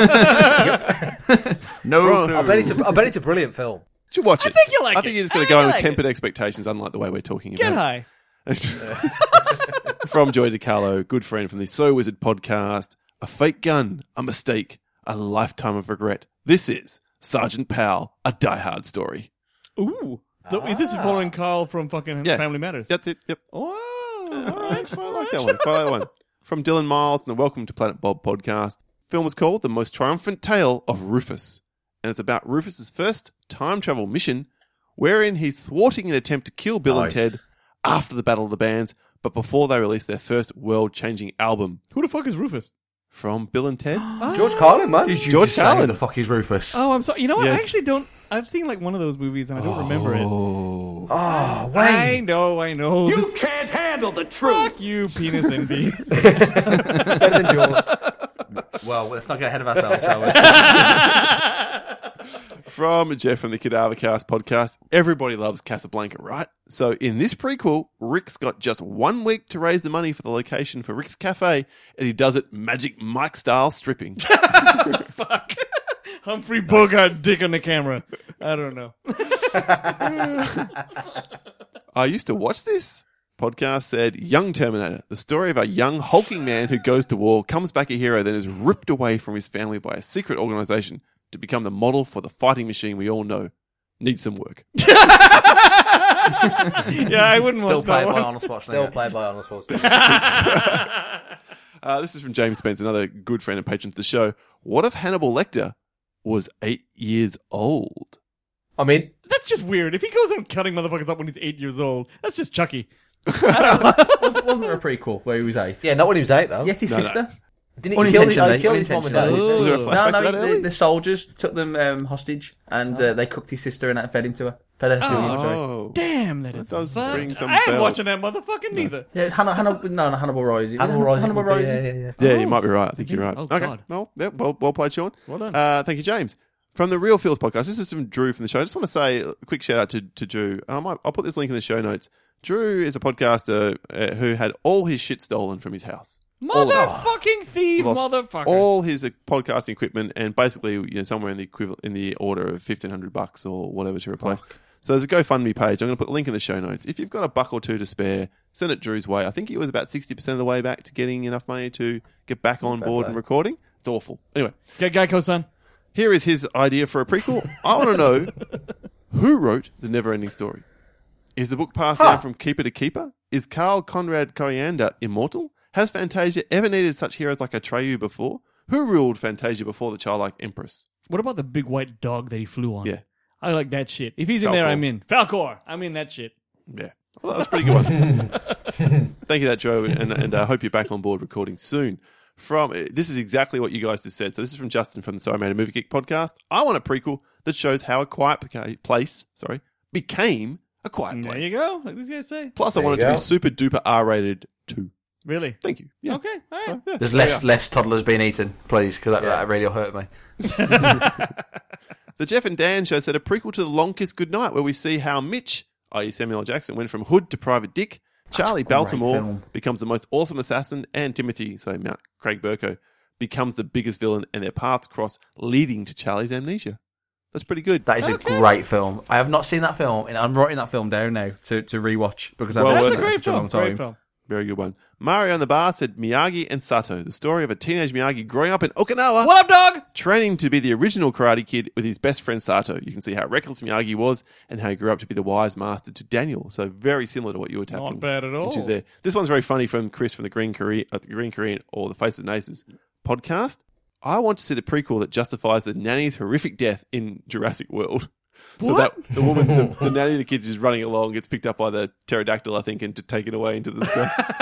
No Right. clue. I bet it's a, I bet it's a brilliant film. You should watch it. think you'll like I think it. you're just going I to go in like with it. tempered expectations, unlike the way we're talking Get about it. high. From Joy DiCarlo, good friend from the So Wizard podcast, a fake gun, a mistake, a lifetime of regret. This is Sergeant Powell, a Die Hard story. Ooh. So, This is following Carl from fucking Yeah. Family Matters. That's it. Yep. Wow. I All right. like that one. I like that one. From Dylan Miles and the Welcome to Planet Bob podcast. Film is called The Most Triumphant Tale of Rufus. And it's about Rufus's first time travel mission, wherein he's thwarting an attempt to kill Bill Nice. and Ted after the Battle of the Bands, but before they release their first world-changing album. Who the fuck is Rufus? From Bill and Ted. George Carlin, man. Did you George just say Carlin. who the fuck is Rufus? Oh, I'm sorry. You know what? I Yes. actually don't. I've seen like one of those movies and I don't remember it. Oh. Oh, I Wayne. know, I know. You This- can't handle the truth. Fuck you, penis envy. Better than George. Well, let's not get ahead of ourselves, shall we? From Jeff from the Cadaver Cast podcast, everybody loves Casablanca, right? So in this prequel, Rick's got just one week to raise the money for the location for Rick's Cafe, and he does it Magic Mike style stripping. Fuck. Humphrey Bogart dick on the camera. I don't know. I used to watch this. Podcast said, Young Terminator, the story of a young hulking man who goes to war, comes back a hero, then is ripped away from his family by a secret organization to become the model for the fighting machine we all know. Needs some work. Yeah, I wouldn't Still watch that played by one. Arnold Schwarzenegger. Still played by Arnold Schwarzenegger. Uh, this is from James Spence, another good friend and patron to the show. What if Hannibal Lecter was eight years old? I mean, That's just weird. If he goes on cutting motherfuckers up when he's eight years old, that's just Chucky. wasn't, wasn't there a prequel where he was eight? yeah, not when he was eight, though. Yet his No, no. sister? Didn't he kill, his- oh, Unintentionally. he killed his mum and dad? unintentionally. Was there a No, flashback no, to that the, early? the soldiers took them um, hostage and uh, they cooked his sister and fed him to her. Fed her to him, sorry. Oh. Damn, that That is does fucked. ring some I ain't bells. watching that motherfucker neither. Yeah, Hannah, Hannah, no, no, Hannibal Rising. Animal Rising. Hannibal would be- Rising. Yeah, yeah, yeah. Yeah, Oh. you might be right. I think you're right. Oh, okay. God. Well, yeah, well, well played, Sean. Well done. Uh, thank you, James. From the Real Feels podcast, this is from Drew from the show. I just want to say a quick shout out to, to Drew. Um, I- I'll put this link in the show notes. Drew is a podcaster uh, who had all his shit stolen from his house. All of it. Motherfucking thief, Lost motherfucker. all his uh, podcasting equipment and basically, you know, somewhere in the equivalent in the order of fifteen hundred bucks or whatever to replace. So there's a GoFundMe page. I'm going to put the link in the show notes. If you've got a buck or two to spare, send it Drew's way. I think he was about sixty percent of the way back to getting enough money to get back on Fair board play. and recording. It's awful. Anyway, Get Geico-san. here is his idea for a prequel. I want to know who wrote The Never-Ending Story. Is the book passed down from keeper to keeper? Is Carl Conrad Coriander immortal? Has Fantasia ever needed such heroes like Atreyu before? Who ruled Fantasia before the childlike empress? What about the big white dog that he flew on? Yeah. I like that shit. If he's in Falcor. there, I'm in. Falcor. I'm in that shit. Yeah. Well, that was a pretty good one. Thank you, that Joe, and and I uh, hope you're back on board recording soon. From uh, this is exactly what you guys just said. So this is from Justin from the Sorry Made a Movie Geek podcast. I want a prequel that shows how a quiet Pla- place, sorry, became a quiet There place. you go. Like these guys say. Plus, I There want it you to go. be super duper R-rated too. Really? Thank you. Yeah. Okay. All right. So, yeah. There's There we less are. less toddlers being eaten, please, because that, Yeah. that really will hurt me. The Jeff and Dan show said a prequel to The Long Kiss Goodnight, where we see how Mitch, that is. Samuel L. Jackson, went from hood to private dick. Charlie a great Baltimore film. becomes the most awesome assassin, and Timothy, so Mount Craig Burko, becomes the biggest villain, and their paths cross, leading to Charlie's amnesia. That's pretty good. That is Okay. a great film. I have not seen that film, and I'm writing that film down now to, to rewatch because I've Well, not That's worth seen a it in great such a film. long time. Great film. Very good one. Mario on the bar said Miyagi and Sato, the story of a teenage Miyagi growing up in Okinawa, What up, dog? training to be the original Karate Kid with his best friend Sato. You can see how reckless Miyagi was and how he grew up to be the wise master to Daniel. So very similar to what you were tapping Not bad at all. into there. This one's very funny from Chris from the Green Korean, uh, the Green Korean or the Faces and Aces podcast. I want to see the prequel that justifies the nanny's horrific death in Jurassic World. So What? that the woman, the, the nanny of the kids is running along, gets picked up by the pterodactyl, I think, and to taken away into the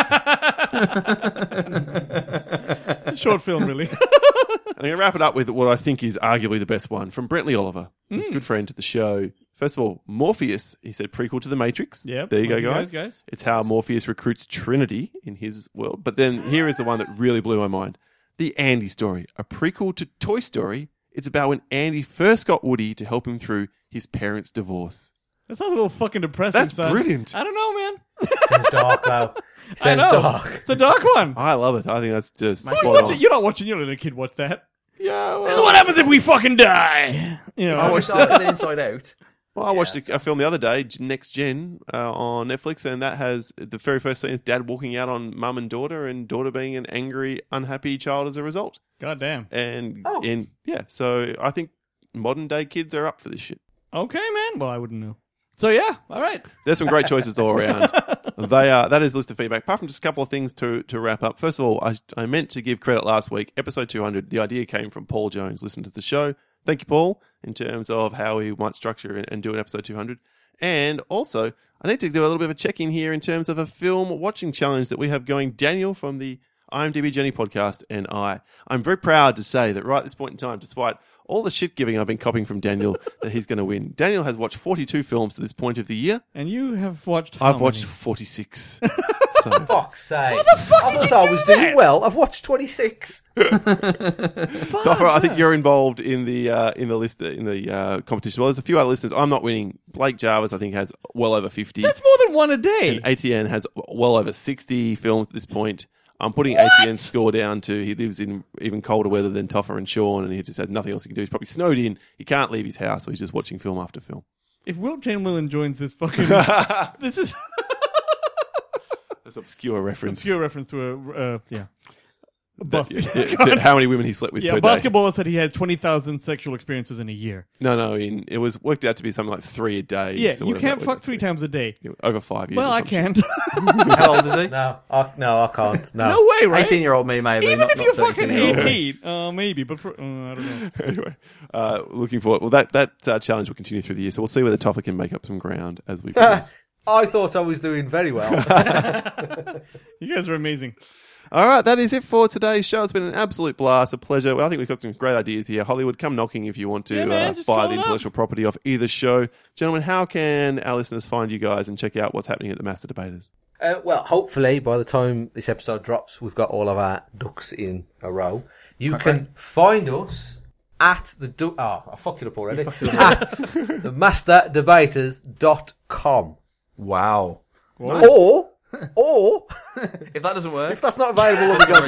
sky. Short film, really. I'm going to wrap it up with what I think is arguably the best one from Brentley Oliver. He's Hmm. a good friend to the show. First of all, Morpheus, he said prequel to The Matrix. Yep. There you go, Well, guys. guys, guys. It's how Morpheus recruits Trinity in his world. But then here is the one that really blew my mind. The Andy story, a prequel to Toy Story. It's about when Andy first got Woody to help him through his parents' divorce. That sounds a little fucking depressing, That's son. brilliant. I don't know, man. Sounds dark, though. I Sounds know. dark. It's a dark one. I love it. I think that's just Who's spot watching? on. You're not watching. You're not letting a kid watch that. Yeah, This is well, what happens if we fucking die. You know. I watched Inside that. and Inside Out. Well, I watched a, a film the other day, Next Gen, uh, on Netflix, and that has the very first scene is dad walking out on mum and daughter, and daughter being an angry, unhappy child as a result. God damn. And Oh. in yeah, so I think modern day kids are up for this shit. Okay, man. Well, I wouldn't know. So yeah. All right. There's some great choices all around. They are that is a list of feedback. Apart from just a couple of things to to wrap up. First of all, I I meant to give credit last week, episode two hundred. The idea came from Paul Jones. Listen to the show. Thank you, Paul, in terms of how we might structure and, and do an episode two hundred. And also, I need to do a little bit of a check in here in terms of a film watching challenge that we have going. Daniel from the IMDb Journey podcast and I. I'm very proud to say that right at this point in time, despite all the shit giving I've been copying from Daniel, that he's going to win. Daniel has watched forty-two films to this point of the year. And you have watched. how I've watched many? forty-six. So, Fuck's sake. What the fuck I thought I was doing well. I've watched twenty-six. Topher, I think you're involved in the uh, in the list in the uh, competition. Well, there's a few other listeners. I'm not winning. Blake Jarvis, I think, has well over fifty. That's more than one a day. And A T N has well over sixty films at this point. I'm putting A T N's score down to he lives in even colder weather than Toffer and Sean, and he just has nothing else he can do. He's probably snowed in. He can't leave his house, so he's just watching film after film. If Wilt Chamberlain joins this fucking, this is That's obscure reference. pure reference to a uh, yeah. A bus- Yeah, yeah, to how many women he slept with yeah, per a day. basketballer said he had twenty thousand sexual experiences in a year. No, no, in, it was worked out to be something like three a day. Yeah, so you whatever can't that fuck worked three out to times a day. be. Over five years. Well, or I some shit. can't. How old is he? No, I, no, I can't. No. No way, right? eighteen-year-old me, maybe. Even not, if not you're fucking thirteen-year-old. eighteen, uh, maybe. But for, uh, I don't know. Anyway, uh, looking forward. Well, that that uh, challenge will continue through the year, so we'll see whether Toffer can make up some ground as we progress. I thought I was doing very well. You guys are amazing. All right, that is it for today's show. It's been an absolute blast, a pleasure. Well, I think we've got some great ideas here. Hollywood, come knocking if you want to Yeah, man, uh, just buy call the it up. intellectual property off either show. Gentlemen, how can our listeners find you guys and check out what's happening at the Master Debaters? Uh, well, hopefully by the time this episode drops, we've got all of our ducks in a row. You can find us at the... Du- oh, I fucked it up already. At the master debaters dot com. Wow. Or, or, If that doesn't work, if that's not available when we go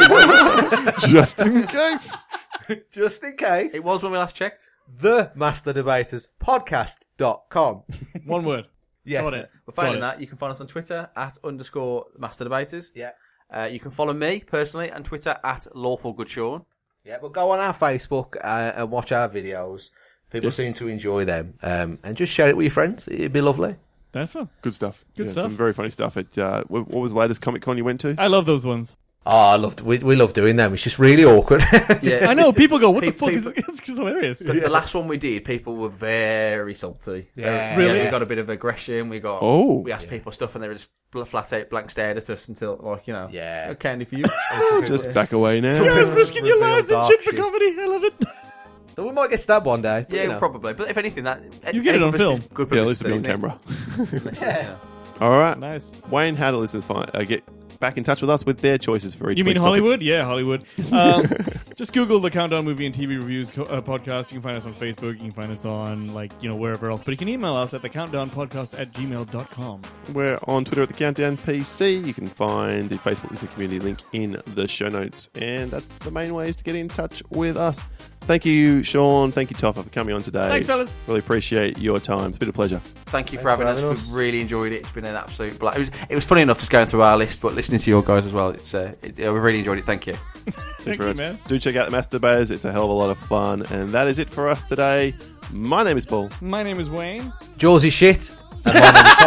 to Just in case. just in case, it was when we last checked. the master debaters podcast dot com. One word. Yes. Got it. But failing Got it. that, you can find us on Twitter at underscore Master Debaters. Yeah. Uh, you can follow me personally on Twitter at Lawful Good Sean. Yeah, but go on our Facebook uh, and watch our videos. People Yes. seem to enjoy them. Um, and just share it with your friends. It'd be lovely. That's fun. Good stuff. Good Yeah, stuff. Some very funny stuff. At uh, what what was the latest Comic Con you went to? I love those ones. Oh, I loved. We we love doing them. It's just really awkward. Yeah, I know. People go, what the People- fuck is this? It's just hilarious. The, the last one we did, people were very salty. Yeah. Really? Yeah, we got a bit of aggression. We got. Oh. We asked people stuff, and they were just bl- flat out blank stared at us until, like, you know, Yeah. "Oh, candy for you." Just back away now. You guys risking your Reveal lives and dark shit for shit. comedy. I love it. So we might get stabbed one day. but, Yeah, you know. probably. But if anything, that You get it on any publicity film. is Good Yeah, at least it'll be publicity, on isn't camera. it? Yeah. All right. Nice. Wayne, how do listeners find, uh, get back in touch with us with their choices for each You mean week's topic? Hollywood? Yeah, Hollywood. Um, just Google the Countdown Movie and T V Reviews co- uh, podcast. You can find us on Facebook. You can find us on, like, you know, wherever else. But you can email us at the countdown podcast at gmail dot com. We're on Twitter at the Countdown P C. You can find the Facebook listening community link in the show notes. And that's the main ways to get in touch with us. Thank you, Sean. Thank you, Toffa, for coming on today. Thanks, fellas. Really appreciate your time. It's been a pleasure. Thank you for Thanks having for us. having We've us. really enjoyed it. It's been an absolute blast. It was, it was funny enough just going through our list, but listening to your guys as well. It's uh, it, yeah, we've really enjoyed it. Thank you. Thanks Thank very you, much. man. Do check out the Master Debaters. It's a hell of a lot of fun. And that is it for us today. My name is Paul. My name is Wayne. Jaws is shit. And my name is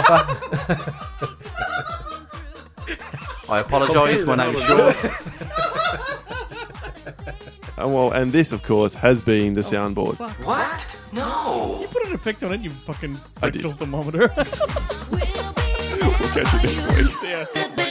Topper. I apologise. My name is Sean. And well, and this, of course, has been the soundboard. What? No. You put an effect on it, you fucking I did. rectal thermometer. We'll catch you next week. Yeah.